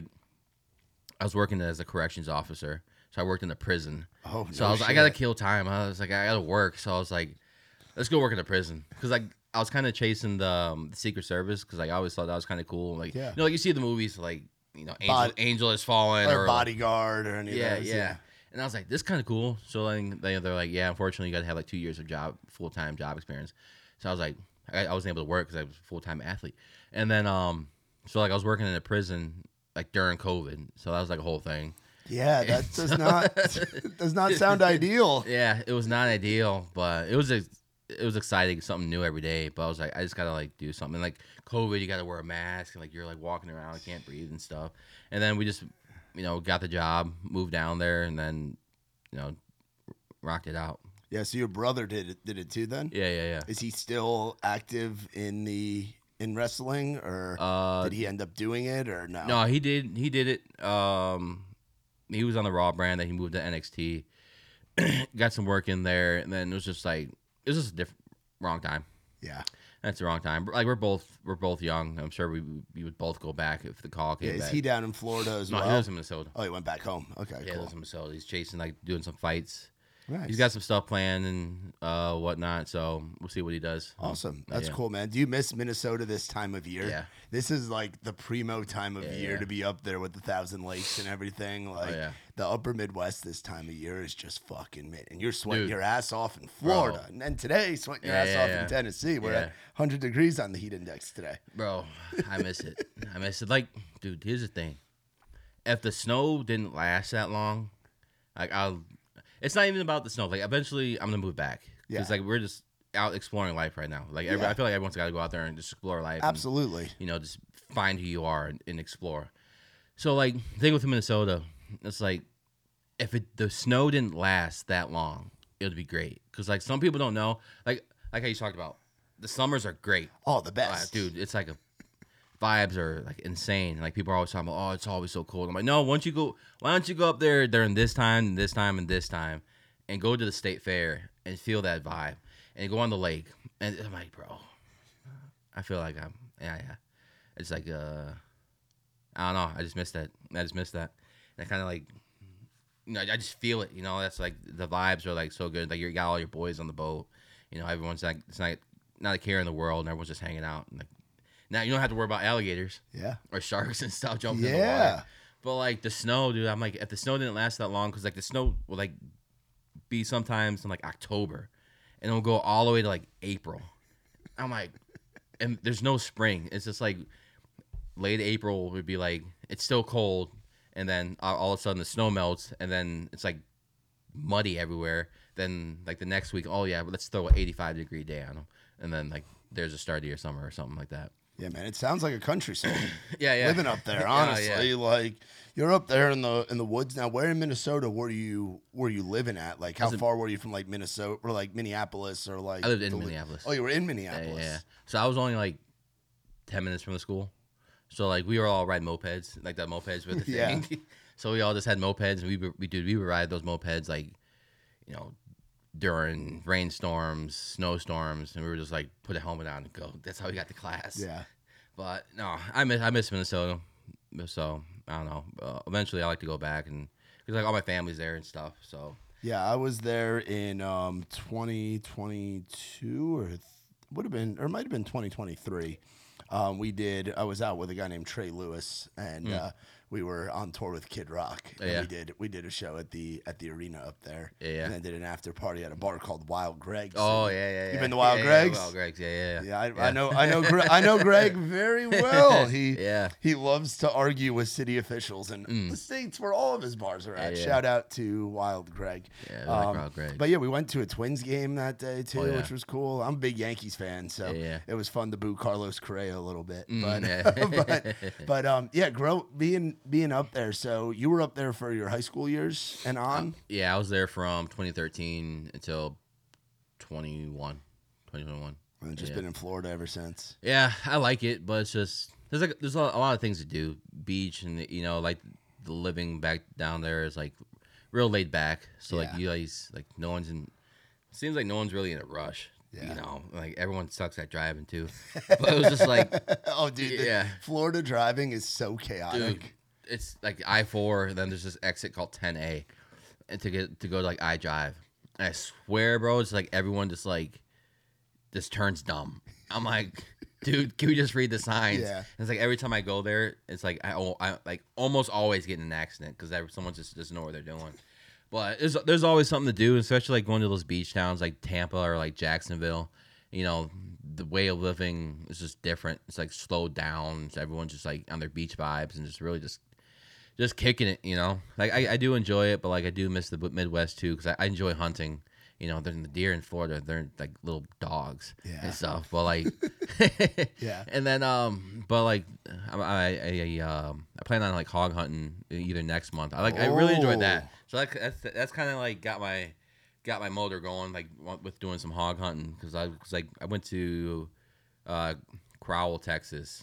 C: was working as a corrections officer. So I worked in a prison.
B: Oh, no,
C: so I was like, I gotta kill time. I was like, I gotta work. So I was like, let's go work in a prison, because like I was kind of chasing the Secret Service, because like I always thought that was kind of cool. Like like you see the movies, like Angel has fallen,
B: or Bodyguard, or any of those.
C: Yeah. And I was like, this is kind of cool. So then they're like, yeah, unfortunately, you got to have like 2 years of full-time job experience. So I was like, I wasn't able to work because I was a full-time athlete. And then, so like I was working in a prison like during COVID. So that was like a whole thing.
B: Yeah, that does not sound ideal.
C: Yeah, it was not ideal, but it was exciting, something new every day. But I was like, I just gotta like do something. And, like COVID, you gotta wear a mask, and like you're like walking around, you can't breathe and stuff. And then we just got the job, moved down there, and then rocked it out.
B: Yeah, so your brother did it too then?
C: Yeah.
B: Is he still active in wrestling, or did he end up doing it, or no?
C: No, he did it. He was on the Raw brand, then he moved to NXT. Got some work in there, and then it was just a wrong time.
B: Yeah.
C: That's the wrong time. Like we're both young. I'm sure we would both go back if the call came back.
B: Is he down in Florida as well?
C: No, he lives in Minnesota.
B: Oh, he went back home. Okay,
C: yeah,
B: cool.
C: he lives in Minnesota. He's chasing, like, doing some fights.
B: Nice.
C: He's got some stuff planned and whatnot, so we'll see what he does.
B: Awesome. That's cool, man. Do you miss Minnesota this time of year?
C: Yeah.
B: This is like the primo time of year to be up there with the Thousand Lakes and everything. Like the upper Midwest this time of year is just fucking mid. And you're sweating your ass off in Florida.
C: Bro.
B: And then today, sweating your ass off in Tennessee. We're at 100 degrees on the heat index today.
C: Bro, I miss it. I miss it. Like, dude, here's the thing. If the snow didn't last that long, like it's not even about the snow. Like, eventually, I'm gonna move back because like we're just out exploring life right now. Like, I feel like everyone's got to go out there and just explore life.
B: Absolutely.
C: And, just find who you are and explore. So, like, the thing with Minnesota, it's like if the snow didn't last that long, it would be great. Because like some people don't know, like how you talked about, the summers are great.
B: Oh, the best,
C: dude. It's like vibes are like insane. Like people are always talking about, oh, it's always so cold. I'm like, no, why don't you go up there during this time, and this time, and this time, and go to the state fair and feel that vibe, and go on the lake. And I'm like, bro, I feel like it's like I don't know. I just missed that. And I kind of like, I just feel it. That's like the vibes are like so good. Like you got all your boys on the boat. Everyone's like, it's not a care in the world, and everyone's just hanging out. And like, now you don't have to worry about alligators, or sharks and stuff jumping in the water. But like the snow, dude, I'm like, if the snow didn't last that long, because like the snow will like be sometimes in like October, and it'll go all the way to like April. I'm like, and there's no spring. It's just like late April would be like it's still cold, and then all of a sudden the snow melts, and then it's like muddy everywhere. Then like the next week, oh yeah, let's throw an 85-degree day on them, and then like there's a start of your summer or something like that.
B: Yeah, man, it sounds like a country song.
C: Yeah.
B: Living up there, honestly, like you're up there in the woods. Now, where in Minnesota were you living at? Like, how far were you from like Minnesota or like Minneapolis or like?
C: I lived in Minneapolis.
B: Oh, you were in Minneapolis.
C: Yeah. So I was only like 10 minutes from the school. So like we were all riding mopeds, like the mopeds with the thing. So we all just had mopeds, and we would ride those mopeds like, during rainstorms, snowstorms, and we were just like put a helmet on and go. That's how we got to class.
B: Yeah.
C: But no, I miss Minnesota. So I don't know. Eventually, I like to go back, and because like all my family's there and stuff. So
B: yeah, I was there in 2022 or would have been, or it might have been 2023. I was out with a guy named Trey Lewis, and we were on tour with Kid Rock. And we did a show at the arena up there.
C: Yeah.
B: And then did an after party at a bar called Wild Greg's.
C: Oh yeah.
B: You been to Wild Greg's?
C: Wild Greg's, yeah.
B: Yeah, I know Greg very well. He loves to argue with city officials and the states where all of his bars are at. Shout out to Wild Greg.
C: Yeah, like Wild Greg.
B: But yeah, we went to a Twins game that day too, which was cool. I'm a big Yankees fan, so it was fun to boo Carlos Correa a little bit. Being up there. So you were up there for your high school years and on?
C: Yeah, I was there from 2013 until 2021.
B: And just been in Florida ever since.
C: Yeah, I like it, but it's just there's a lot of things to do. Beach and like the living back down there is like real laid back. So like you guys like no one's in. Seems like no one's really in a rush. Yeah. Like everyone sucks at driving too. But it was just like,
B: oh, dude, Florida driving is so chaotic.
C: Dude, it's like I-4, then there's this exit called 10A, and to go to like I-Drive. And I swear, bro, it's like everyone just turns dumb. I'm like, dude, can we just read the signs?
B: Yeah.
C: And it's like every time I go there, it's like I like almost always get in an accident because someone just doesn't know what they're doing. But there's always something to do, especially like going to those beach towns like Tampa or like Jacksonville. The way of living is just different. It's like slowed down. So everyone's just like on their beach vibes and just really just kicking it. Like I do enjoy it, but like I do miss the Midwest too because I enjoy hunting. They're the deer in Florida. They're like little dogs and stuff. But like, And then but like I plan on like hog hunting either next month. I really enjoyed that. So that's kind of like got my motor going like with doing some hog hunting because I went to Crowell, Texas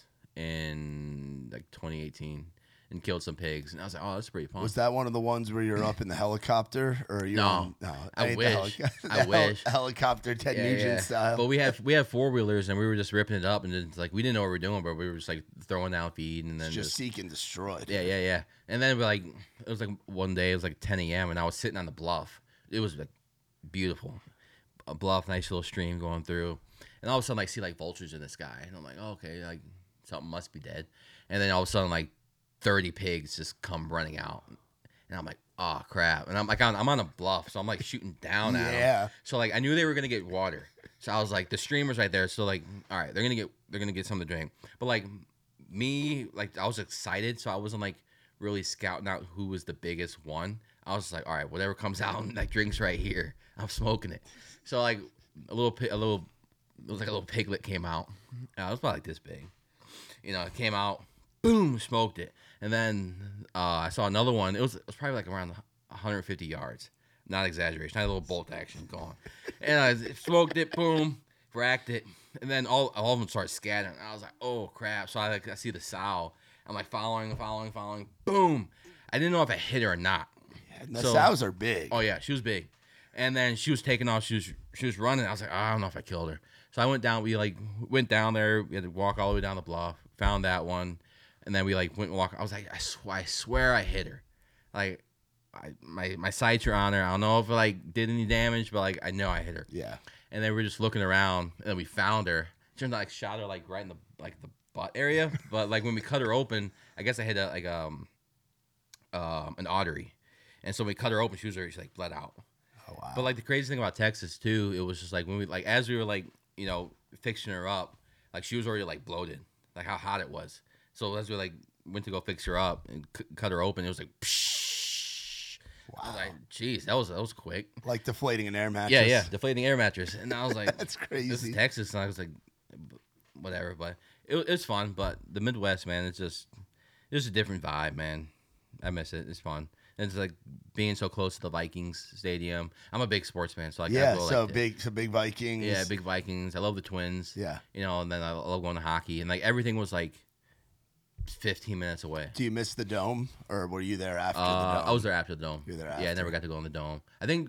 C: in like 2018 and killed some pigs and I was like, oh, that's pretty fun.
B: Was that one of the ones where you're up in the helicopter or are you? No,
C: I wish. I wish
B: helicopter Ted Nugent style.
C: But we have 4-wheelers and we were just ripping it up and it's like we didn't know what we were doing, but we were just like throwing down feed and then
B: just seek and destroy.
C: Yeah. And then it was like one day it was like 10 a.m. and I was sitting on the bluff. It was like beautiful, a bluff, nice little stream going through, and all of a sudden I see like vultures in the sky, and I'm like, oh, okay, like something must be dead. And then all of a sudden like 30 pigs just come running out, and I'm like, oh crap! And I'm like, I'm on a bluff, so I'm like shooting down at them. So like I knew they were gonna get water, so I was like, the stream was right there, so like, all right, they're gonna get something to drink. But like me, like I was excited, so I wasn't like really scouting out who was the biggest one. I was just like, all right, whatever comes out and like drinks right here, I'm smoking it. So like it was like a little piglet came out. It was about like this big. It came out, boom, smoked it. And then I saw another one. It was probably like around 150 yards. Not exaggeration. I had a little bolt action going. And I smoked it, boom, racked it. And then all of them started scattering. I was like, oh crap. So I see the sow. I'm like following, boom. I didn't know if I hit her or not.
B: And the sows are big.
C: Oh yeah, she was big. And then she was taking off. She was running. I was like, I don't know if I killed her. So I went down. We went down there. We had to walk all the way down the bluff. Found that one, And then we like went and walked. I was like, I swear I hit her. Like, my sights are on her. I don't know if it like did any damage, but like I know I hit her.
B: Yeah.
C: And then we were just looking around, and then we found her. Turned out like shot her like right in the butt area. But like when we cut her open, I guess I hit an artery. And so when we cut her open, she like bled out.
B: Oh wow.
C: But like the crazy thing about Texas too, it was just like when we like as we were like fixing her up, like she was already like bloated, like how hot it was. So as we like went to go fix her up and cut her open, it was like. Psh, wow. I was like, geez, that was quick.
B: Like deflating an air mattress.
C: Yeah, deflating air mattress. And I was like,
B: that's crazy.
C: This is Texas, and I was like, whatever. But it's fun. But the Midwest, man, it's just a different vibe, man. I miss it. It's fun. And it's like being so close to the Vikings stadium. I'm a big sports fan, so like
B: big Vikings.
C: Yeah, big Vikings. I love the Twins.
B: Yeah,
C: and then I love going to hockey, and like everything was like 15 minutes away.
B: Do you miss the Dome, or were you there after the Dome?
C: I was there after the Dome.
B: You were there after.
C: Yeah, I never got to go in the Dome. I think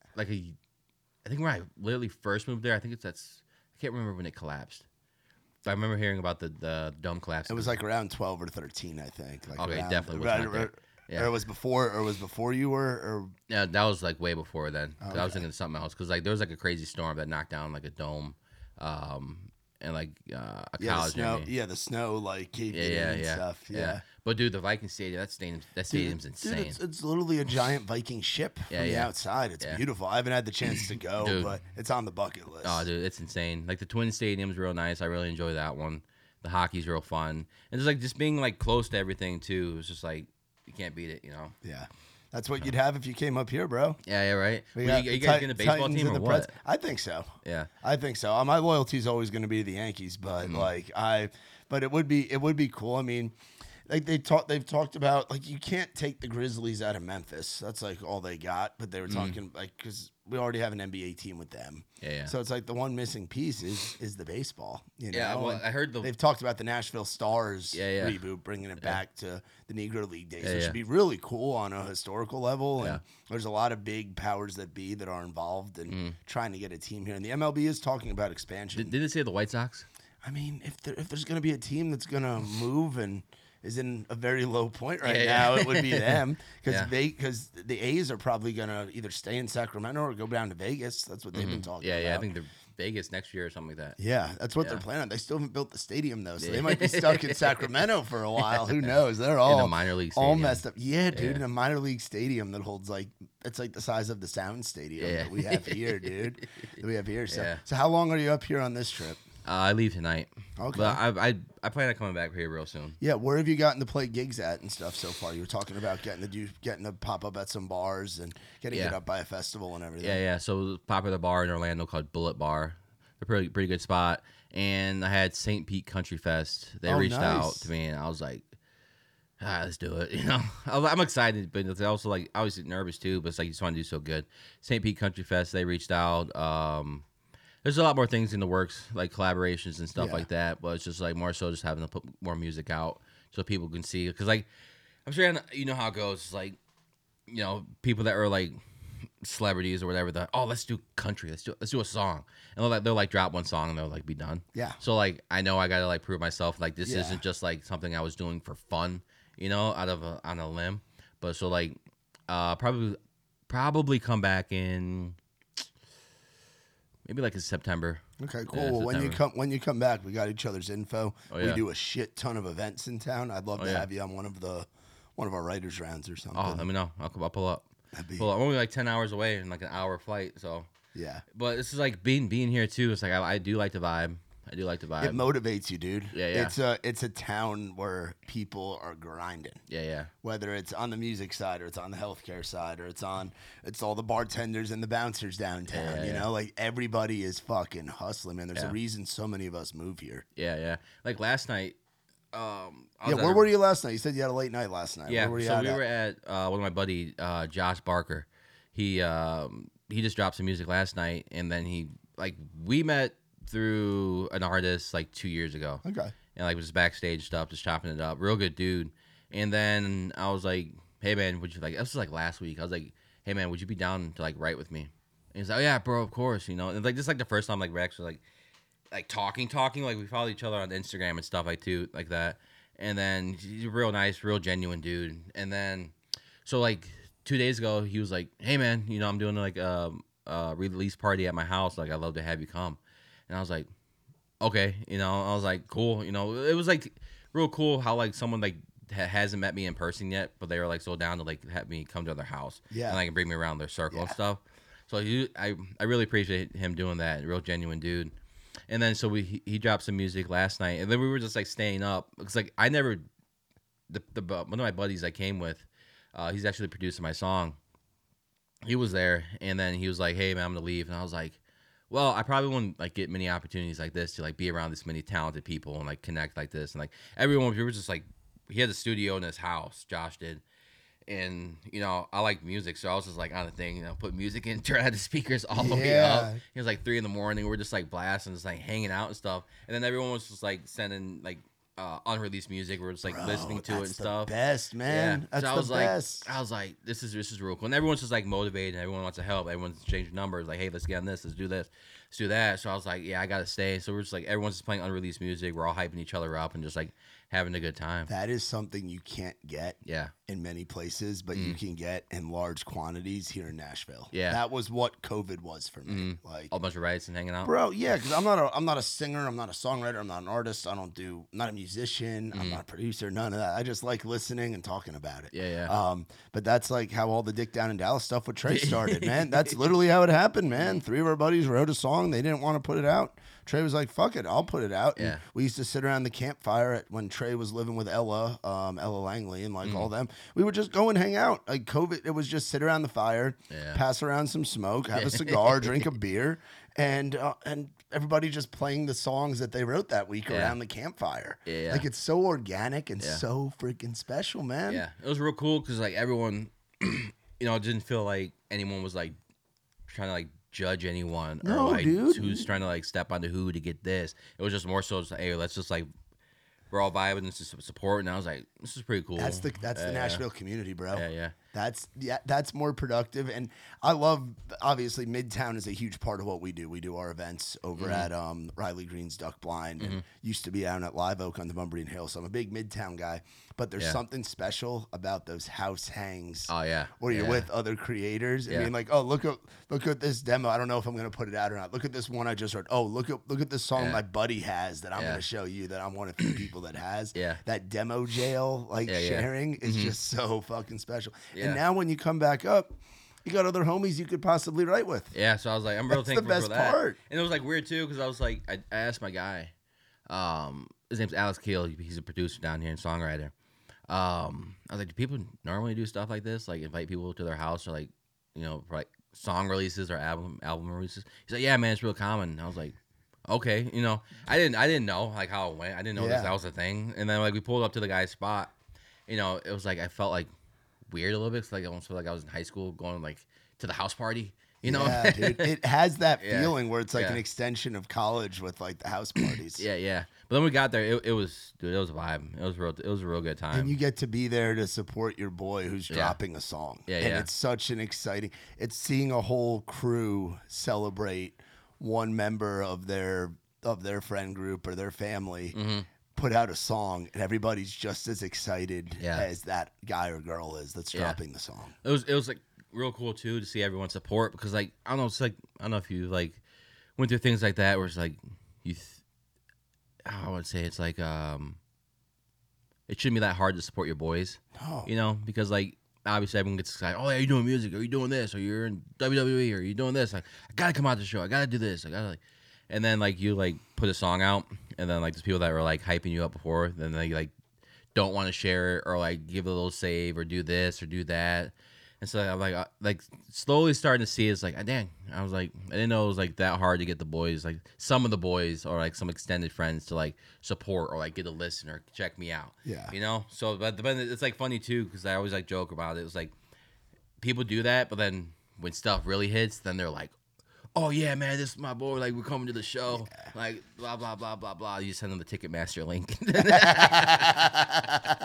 C: when I literally first moved there, I can't remember when it collapsed. I remember hearing about the Dome collapse.
B: It was like around 12 or 13, I think. Like
C: okay,
B: around,
C: definitely. Right,
B: yeah. Or it was before you were? Or...
C: Yeah, that was like way before then.
B: Okay.
C: I was thinking of something else because like there was like a crazy storm that knocked down like a dome. And like a college.
B: The snow like caved in and stuff. Yeah.
C: But dude, the Viking stadium, that stadium's insane.
B: Dude, it's literally a giant Viking ship from the outside. It's beautiful. I haven't had the chance to go, but it's on the bucket list.
C: Oh, dude, it's insane. Like the Twin Stadium's real nice. I really enjoy that one. The hockey's real fun, and just being like close to everything too. It's just like you can't beat it,
B: Yeah. That's what you'd have if you came up here, bro.
C: Yeah, right. Are you guys getting a baseball team or what?
B: I think so.
C: Yeah,
B: I think so. My loyalty is always going to be the Yankees, but but it would be cool. I mean, like they've talked about like you can't take the Grizzlies out of Memphis. That's like all they got. But they were talking like because we already have an NBA team with them.
C: Yeah.
B: So it's like the one missing piece is the baseball.
C: Yeah. Well, I heard
B: they've talked about the Nashville Stars reboot, bringing it back to the Negro League days. It should be really cool on a historical level. And there's a lot of big powers that be that are involved in trying to get a team here. And the MLB is talking about expansion.
C: Did it say the White Sox?
B: I mean, if there's going to be a team that's going to move and is in a very low point now, it would be them because the A's are probably going to either stay in Sacramento or go down to Vegas. That's what they've been talking about.
C: Yeah, I think they're Vegas next year or something like that.
B: Yeah, that's what they're planning on. They still haven't built the stadium though, so they might be stuck in Sacramento for a while. Who knows? They're all
C: in a minor league stadium.
B: All messed up. Yeah, dude, in a minor league stadium that holds it's like the size of the Sound Stadium that we have here, dude. That we have here. So how long are you up here on this trip?
C: I leave tonight.
B: Okay.
C: But I plan on coming back here real soon.
B: Yeah, where have you gotten to play gigs at and stuff so far? You were talking about getting to pop up at some bars and getting hit up by a festival and everything.
C: Yeah. So popular bar in Orlando called Bullet Bar. They're pretty good spot. And I had St. Pete Country Fest. They reached out to me and I was like, let's do it. I'm excited, but it's also like obviously nervous too. But it's like you just want to do so good. St. Pete Country Fest. They reached out. There's a lot more things in the works, like collaborations and stuff like that. But it's just like more so just having to put more music out so people can see. Because like I'm sure you know how it goes. It's like people that are like celebrities or whatever. They're let's do country. Let's do a song. And they'll like drop one song and they'll like be done.
B: Yeah.
C: So like I know I gotta like prove myself. Like this isn't just like something I was doing for fun. On a limb. But so like probably come back in. Maybe like in September.
B: Okay, cool. Well, when you come back, we got each other's info.
C: Oh, yeah.
B: We do a shit ton of events in town. I'd love to have you on one of our writers rounds or something.
C: Oh, let me know. I'll pull up. I'm only like 10 hours away and like an hour flight, so
B: yeah.
C: But this is like being here too. It's like I do like the vibe. It
B: motivates you, dude.
C: Yeah.
B: It's a town where people are grinding.
C: Yeah.
B: Whether it's on the music side or it's on the healthcare side or it's all the bartenders and the bouncers downtown. Like everybody is fucking hustling, man. There's a reason so many of us move here.
C: Yeah. Like last night.
B: Where were you last night? You said you had a late night last night.
C: Yeah.
B: Where were you
C: we were at one of my buddy, Josh Barker. He just dropped some music last night, and then we met through an artist like 2 years ago.
B: Okay.
C: And like was backstage stuff, just chopping it up. Real good dude. And then I was like, hey man, would you this was like last week. I was like, hey man, would you be down to like write with me? And he's like, oh yeah, bro, of course, And like this is like the first time like we're actually like talking. Like we follow each other on Instagram and stuff like that. And then he's a real nice, real genuine dude. And then, so like 2 days ago, he was like, "Hey man, I'm doing like a release party at my house. Like, I'd love to have you come." And I was like, "Okay," I was like, "Cool." It was like real cool how like someone like hasn't met me in person yet, but they were like so down to like have me come to their house, and like bring me around their circle and stuff. So I really appreciate him doing that. Real genuine dude. And then so he dropped some music last night, and then we were just like staying up because like I never one of my buddies I came with, he's actually producing my song. He was there, and then he was like, "Hey man, I'm gonna leave," and I was like, "Well, I probably wouldn't like get many opportunities like this to like be around this many talented people and like connect like this." And like everyone, we were just like, he had a studio in his house, Josh did. And, I like music, so I was just like on the thing, put music in, turn out the speakers all the way up. It was like 3 a.m. We're just like blasting, just like hanging out and stuff. And then everyone was just like sending like unreleased music. We're just like listening to it and stuff.
B: Best, man.
C: Yeah.
B: That's
C: so
B: the best.
C: I was like, this is real cool. And everyone's just like motivated. And everyone wants to help. Everyone's changing numbers. Like, hey, let's get on this. Let's do this. Let's do that. So I was like, yeah, I gotta stay. So we're just like, everyone's just playing unreleased music. We're all hyping each other up and just like having a good time.
B: That is something you can't get in many places, but you can get in large quantities here in Nashville.
C: Yeah.
B: That was what COVID was for me. Like
C: a bunch of rights and hanging out.
B: Bro, yeah, because I'm not a singer, I'm not a songwriter, I'm not an artist, I'm not a musician, I'm not a producer, none of that. I just like listening and talking about it.
C: Yeah.
B: But that's like how all the Dick Down in Dallas stuff with Trey started, man. That's literally how it happened, man. 3 of our buddies wrote a song, they didn't want to put it out. Trey was like, "Fuck it, I'll put it out."
C: Yeah.
B: And we used to sit around the campfire when Trey was living with Ella Langley, and like all them. We would just go and hang out. Like COVID, it was just sit around the fire, pass around some smoke, have a cigar, drink a beer, and everybody just playing the songs that they wrote that week around the campfire.
C: Yeah.
B: Like it's so organic and so freaking special, man.
C: Yeah, it was real cool because like everyone, it didn't feel like anyone was like trying to like judge anyone or like who's trying to like step onto who to get this. It was just more so just like, hey, let's just like we're all vibing and just support. And I was like, this is pretty cool.
B: That's the Nashville community, bro.
C: Yeah.
B: That's more productive. And I love, obviously, Midtown is a huge part of what we do. We do our events over at Riley Green's Duck Blind and used to be down at Live Oak on the Bumbry Hill. So I'm a big Midtown guy. But there's something special about those house hangs.
C: Oh, yeah.
B: Where you're with other creators and being like, oh, look at this demo. I don't know if I'm going to put it out or not. Look at this one I just heard. Oh, look at this song my buddy has that I'm going to show you that I'm one of the people that has. That demo jail, sharing is just so fucking special. Yeah. And now when you come back up, you got other homies you could possibly write with.
C: Yeah, so I was like, I'm real thankful
B: for that. That's the best part.
C: And it was like weird too because I was like, I asked my guy, his name's Alex Keel. He's a producer down here and songwriter. I was like, do people normally do stuff like this? Like invite people to their house or like, for like song releases or album releases? He's like, yeah, man, it's real common. And I was like, okay, I didn't know like how it went. I didn't know that was a thing. And then like we pulled up to the guy's spot. It was like I felt like weird a little bit. Cause like I almost felt like I was in high school going like to the house party.
B: Yeah, dude. It has that feeling where it's like an extension of college with like the house parties.
C: Yeah. But then we got there, it was a vibe. It was a real good time.
B: And you get to be there to support your boy who's dropping a song.
C: Yeah.
B: It's such an exciting. It's seeing a whole crew celebrate one member of their friend group or their family. Put out a song and everybody's just as excited as that guy or girl is that's dropping the song.
C: It was like real cool too to see everyone support because like I don't know, it's like I don't know if you like went through things like that where it's like I would say it's like it shouldn't be that hard to support your boys.
B: No.
C: Because like obviously everyone gets excited. Oh, yeah, you're doing music, or you doing this, or you're in WWE, or you're doing this. Like I gotta come out to the show. I gotta do this. I gotta like. And then like you like put a song out, and then like there's people that were like hyping you up before, then they like don't want to share it or like give a little save or do this or do that. And so I'm like slowly starting to see it's like dang. I was like I didn't know it was like that hard to get the boys, like some of the boys or like some extended friends to like support or like get a listen or check me out.
B: Yeah.
C: So but it's like funny too because I always like joke about it. It's like people do that, but then when stuff really hits, then they're like, oh yeah, man, this is my boy. Like we're coming to the show. Like blah blah blah blah blah. You send them the Ticketmaster link.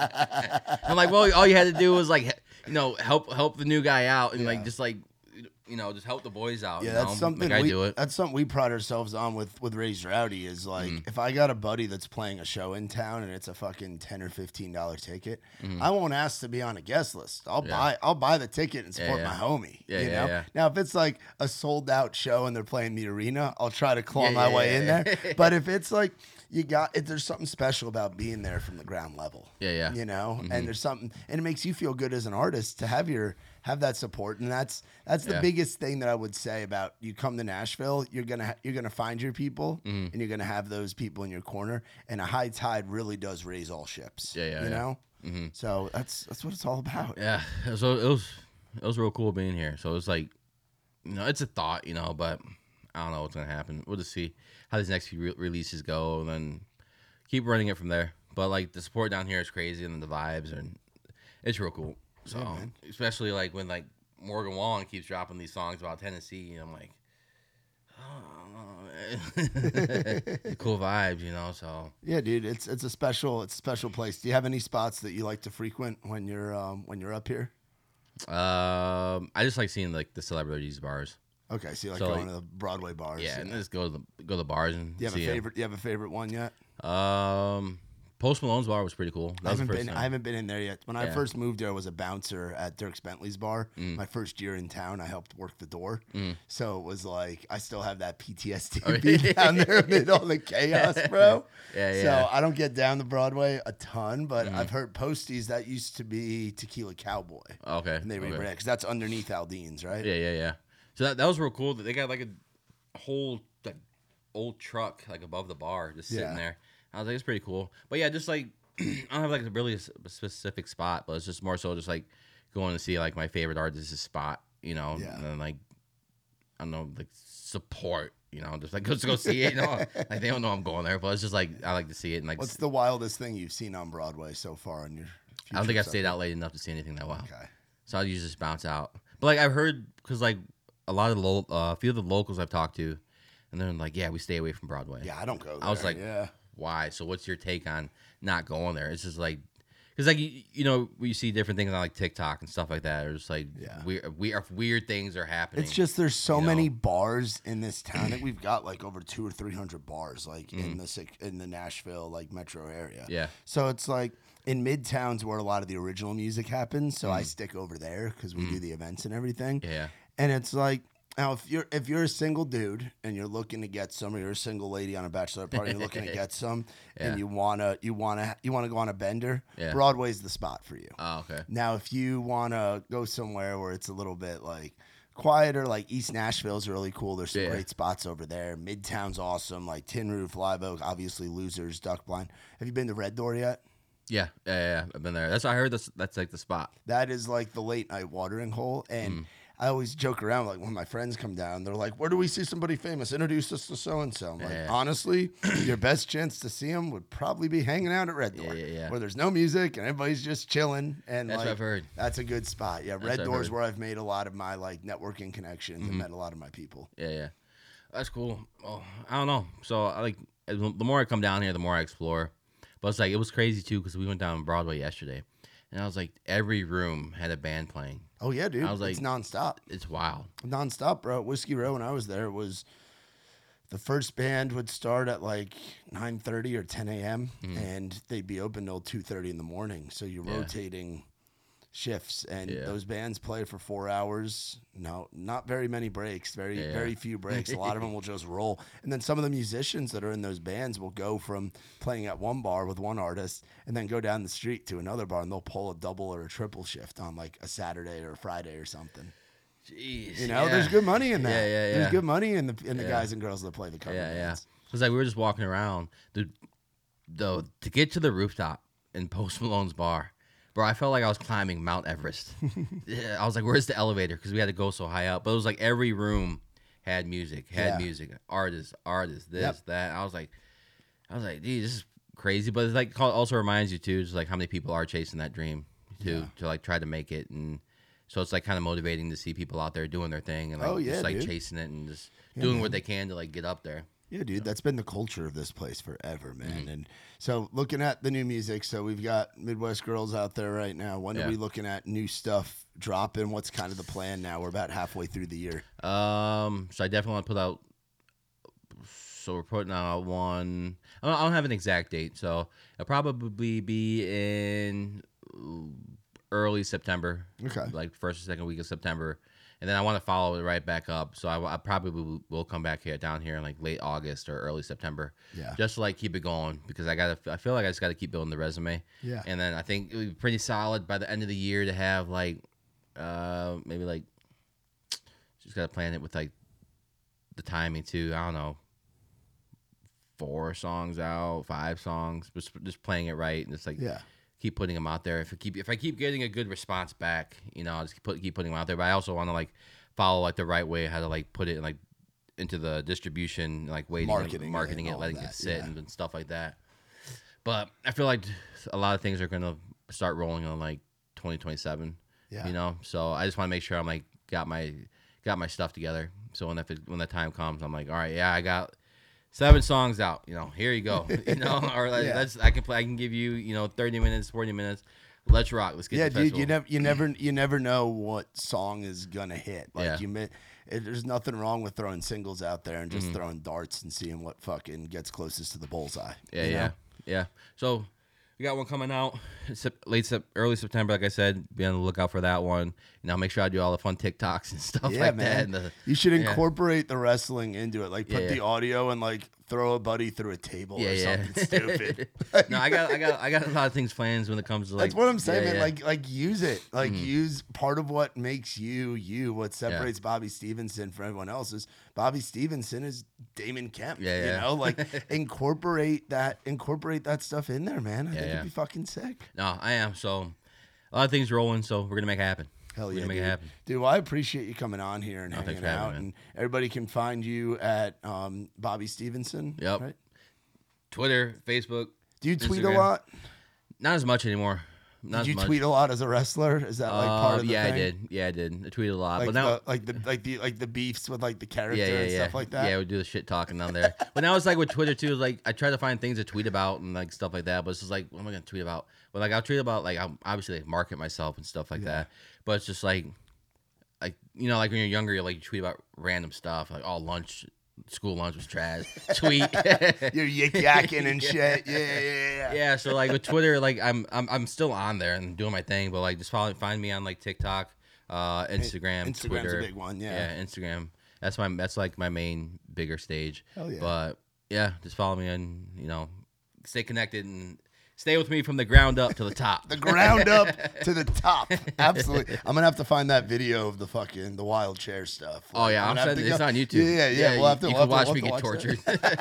C: I'm like, well, all you had to do was like, help the new guy out and like just like, just help the boys out.
B: Yeah,
C: that's
B: something
C: I do it.
B: That's something we pride ourselves on with Raised Rowdy is like if I got a buddy that's playing a show in town and it's a fucking $10 or $15 ticket, I won't ask to be on a guest list. I'll buy the ticket and support my homie. You know? Now if it's like a sold out show and they're playing the arena, I'll try to claw my way in there. But if it's like there's something special about being there from the ground level. You know, and there's something, and it makes you feel good as an artist to have that support, and that's the biggest thing that I would say about you come to Nashville. You're gonna find your people, and you're gonna have those people in your corner. And a high tide really does raise all ships. You know, so that's what it's all about.
C: Yeah, so it was real cool being here. So it was like, it's a thought, but I don't know what's gonna happen. We'll just see how these next few releases go, and then keep running it from there. But like the support down here is crazy, and the vibes, and it's real cool. So especially like when like Morgan Wallen keeps dropping these songs about Tennessee, and I'm like, cool vibes, So
B: yeah, dude, it's a special place. Do you have any spots that you like to frequent when you're up here?
C: I just like seeing like the celebrities bars.
B: Okay, so you like going to the Broadway bars?
C: Yeah, and just go to the bars and.
B: Do you have a favorite one yet?
C: Post Malone's bar was pretty cool.
B: I haven't been in there yet. When I first moved there, I was a bouncer at Dierks Bentley's bar. My first year in town, I helped work the door. So it was like, I still have that PTSD being down there amid all the chaos, bro. So I don't get down to Broadway a ton, but I've heard Posties, that used to be Tequila Cowboy.
C: Okay.
B: And they rebranded, because that's underneath Aldean's, right?
C: Yeah. So that was real cool. They got like a whole like old truck like above the bar just sitting there. I was like, it's pretty cool. But yeah, just like I don't have like a really specific spot, but it's just more so just like going to see like my favorite artist's spot, and then like I don't know, like support, just like go see it, like they don't know I'm going there, but it's just like I like to see it. And like,
B: what's the wildest thing you've seen on Broadway so far in your?
C: I don't think I've stayed out late enough to see anything that wild. Okay, so I usually just bounce out. But like I've heard, because like a lot of a few of the locals I've talked to, and they're like, yeah, we stay away from Broadway.
B: Yeah, I don't go there.
C: I was like, why? So what's your take on not going there? It's just like, because like we see different things on like TikTok and stuff like that. Or just like weird things are happening.
B: It's just there's so many bars in this town. I think we've got like over 200 or 300 bars like in the Nashville like metro area. Yeah. So it's like in Midtown's where a lot of the original music happens. So I stick over there because we do the events and everything. Yeah. And it's like, now, if you're a single dude and you're looking to get some, or you're a single lady on a bachelor party, and you're looking to get some, and you wanna go on a bender, Broadway's the spot for you. Oh, okay. Now, if you wanna go somewhere where it's a little bit like quieter, like East Nashville's really cool. There's some great spots over there. Midtown's awesome, like Tin Roof, Live Oak, obviously Losers, Duck Blind. Have you been to Red Door yet?
C: Yeah, I've been there. I heard that's like the spot.
B: That is like the late night watering hole, and I always joke around, like when my friends come down, they're like, where do we see somebody famous? Introduce us to so-and-so. I'm like, honestly, your best chance to see them would probably be hanging out at Red Door, where there's no music and everybody's just chilling. And
C: that's
B: like,
C: what I've heard.
B: That's a good spot. Yeah, Red Door's where I've made a lot of my like networking connections and met a lot of my people.
C: Yeah. That's cool. Well, I don't know. So the more I come down here, the more I explore. But it's like, it was crazy too, because we went down Broadway yesterday. And I was like, every room had a band playing.
B: Oh, yeah, dude. I was like, it's nonstop.
C: It's wild.
B: Nonstop, bro. Whiskey Row, when I was there, was the first band would start at like 9:30 or 10 a.m. And they'd be open till 2:30 in the morning. So you're rotating shifts, and those bands play for 4 hours. No, not very many breaks. Very few breaks. A lot of them will just roll. And then some of the musicians that are in those bands will go from playing at one bar with one artist and then go down the street to another bar, and they'll pull a double or a triple shift on like a Saturday or a Friday or something.
C: Jeez,
B: there's good money in that. There's good money in the guys and girls that play the cover bands.
C: It's like we were just walking around, to get to the rooftop in Post Malone's bar. Bro, I felt like I was climbing Mount Everest. I was like, where's the elevator? Because we had to go so high up. But it was like every room had music, artists, this, that. I was like, dude, this is crazy. But it's like, also reminds you too, just like how many people are chasing that dream too, to like try to make it. And so it's like kind of motivating to see people out there doing their thing and like chasing it and just doing what they can to like get up there.
B: Yeah, dude, that's been the culture of this place forever, man. And so looking at the new music, so we've got Midwest Girls out there right now. When are we looking at new stuff dropping? What's kind of the plan now? We're about halfway through the year.
C: So I definitely want to put out. So we're putting out one. I don't have an exact date, so it'll probably be in early September.
B: Okay,
C: like first or second week of September. And then I want to follow it right back up. So I probably will come back down here in like late August or early September.
B: Yeah.
C: Just to like keep it going because I feel like I just got to keep building the resume.
B: Yeah.
C: And then I think it would be pretty solid by the end of the year to have like, maybe like, just got to plan it with like the timing too. I don't know. 4 songs out, 5 songs, just playing it right. And it's like, keep putting them out there. If I keep getting a good response back, I'll just keep putting them out there. But I also want to like follow like the right way how to like put it like into the distribution, like waiting, marketing it, letting it sit and stuff like that. But I feel like a lot of things are gonna start rolling on like 2027. Yeah. So I just want to make sure I'm like got my stuff together. So when the time comes, I'm like, all right, I got 7 songs out, here you go, or like, I can give you, 30 minutes, 40 minutes. Let's rock. Let's get the festival.
B: Dude, you never know what song is gonna hit. Like there's nothing wrong with throwing singles out there and just throwing darts and seeing what fucking gets closest to the bullseye.
C: Yeah. So we got one coming out early September, like I said. Be on the lookout for that one. Make sure I do all the fun TikToks and stuff like that.
B: You should incorporate the wrestling into it. Like put the audio and like throw a buddy through a table or something stupid.
C: No, I got a lot of things planned when it comes to like.
B: That's what I'm saying, man. Like use it. Like use part of what makes you. What separates Bobby Stevenson from everyone else is Bobby Stevenson is Damon Kemp. Like incorporate that stuff in there, man. I think it'd be fucking sick.
C: No, I am. So a lot of things rolling. So we're gonna make it happen.
B: Hell yeah,
C: make it happen.
B: Dude, well, I appreciate you coming on here and hanging out. And everybody can find you at Bobby Stevenson.
C: Yep. Right? Twitter, Facebook.
B: Do you tweet a lot?
C: Not as much anymore.
B: Did you tweet a lot as a wrestler? Is that like part of the thing?
C: I did. Yeah, I did. I tweeted a lot.
B: Like
C: but now,
B: the beefs with like the character and stuff like that.
C: Yeah, we do the shit talking down there. But now it's like with Twitter too. Like I try to find things to tweet about and like stuff like that. But it's just like, what am I gonna tweet about? But like I'll tweet about like I'll obviously like market myself and stuff like that. But it's just like like when you're younger, you tweet about random stuff like school lunch was trash. Tweet.
B: You're yik-yakking and shit. Yeah.
C: Yeah, so like with Twitter, like I'm still on there and doing my thing, but like just find me on like TikTok, Instagram,
B: Instagram's
C: Twitter.
B: A big one,
C: Yeah, Instagram. That's like my main bigger stage.
B: Hell yeah.
C: But yeah, just follow me and stay connected and stay with me from the ground up to the top.
B: The ground up to the top. Absolutely. I'm gonna have to find that video of the wild chair stuff.
C: Oh yeah, it's on YouTube.
B: Yeah. We'll have to
C: watch me get tortured.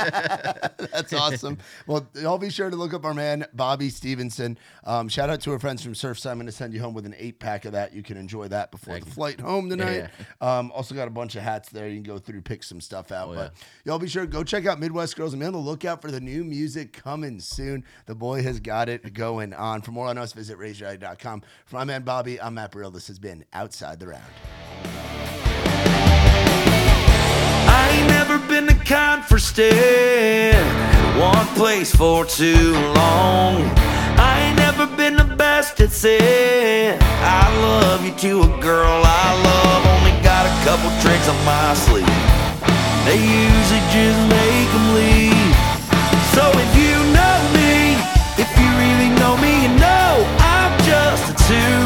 B: That's awesome. Well, y'all be sure to look up our man Bobby Stevenson. Shout out to our friends from Surfside. I'm gonna send you home with an 8-pack of that. You can enjoy that before the flight home tonight. Also got a bunch of hats there. You can go through, pick some stuff out. But y'all be sure to go check out Midwest Girls and be on the lookout for the new music coming soon. The boy has got it going on. For more on us, visit RageRide.com. For my man Bobby, I'm Matt Burrell. This has been Outside the Round.
D: I ain't never been the kind for staying one place for too long. I ain't never been the best at saying I love you to a girl I love. Only got a couple tricks on my sleeve. They usually just make them leave. So if you know me, if you really know me, you know I'm just a 2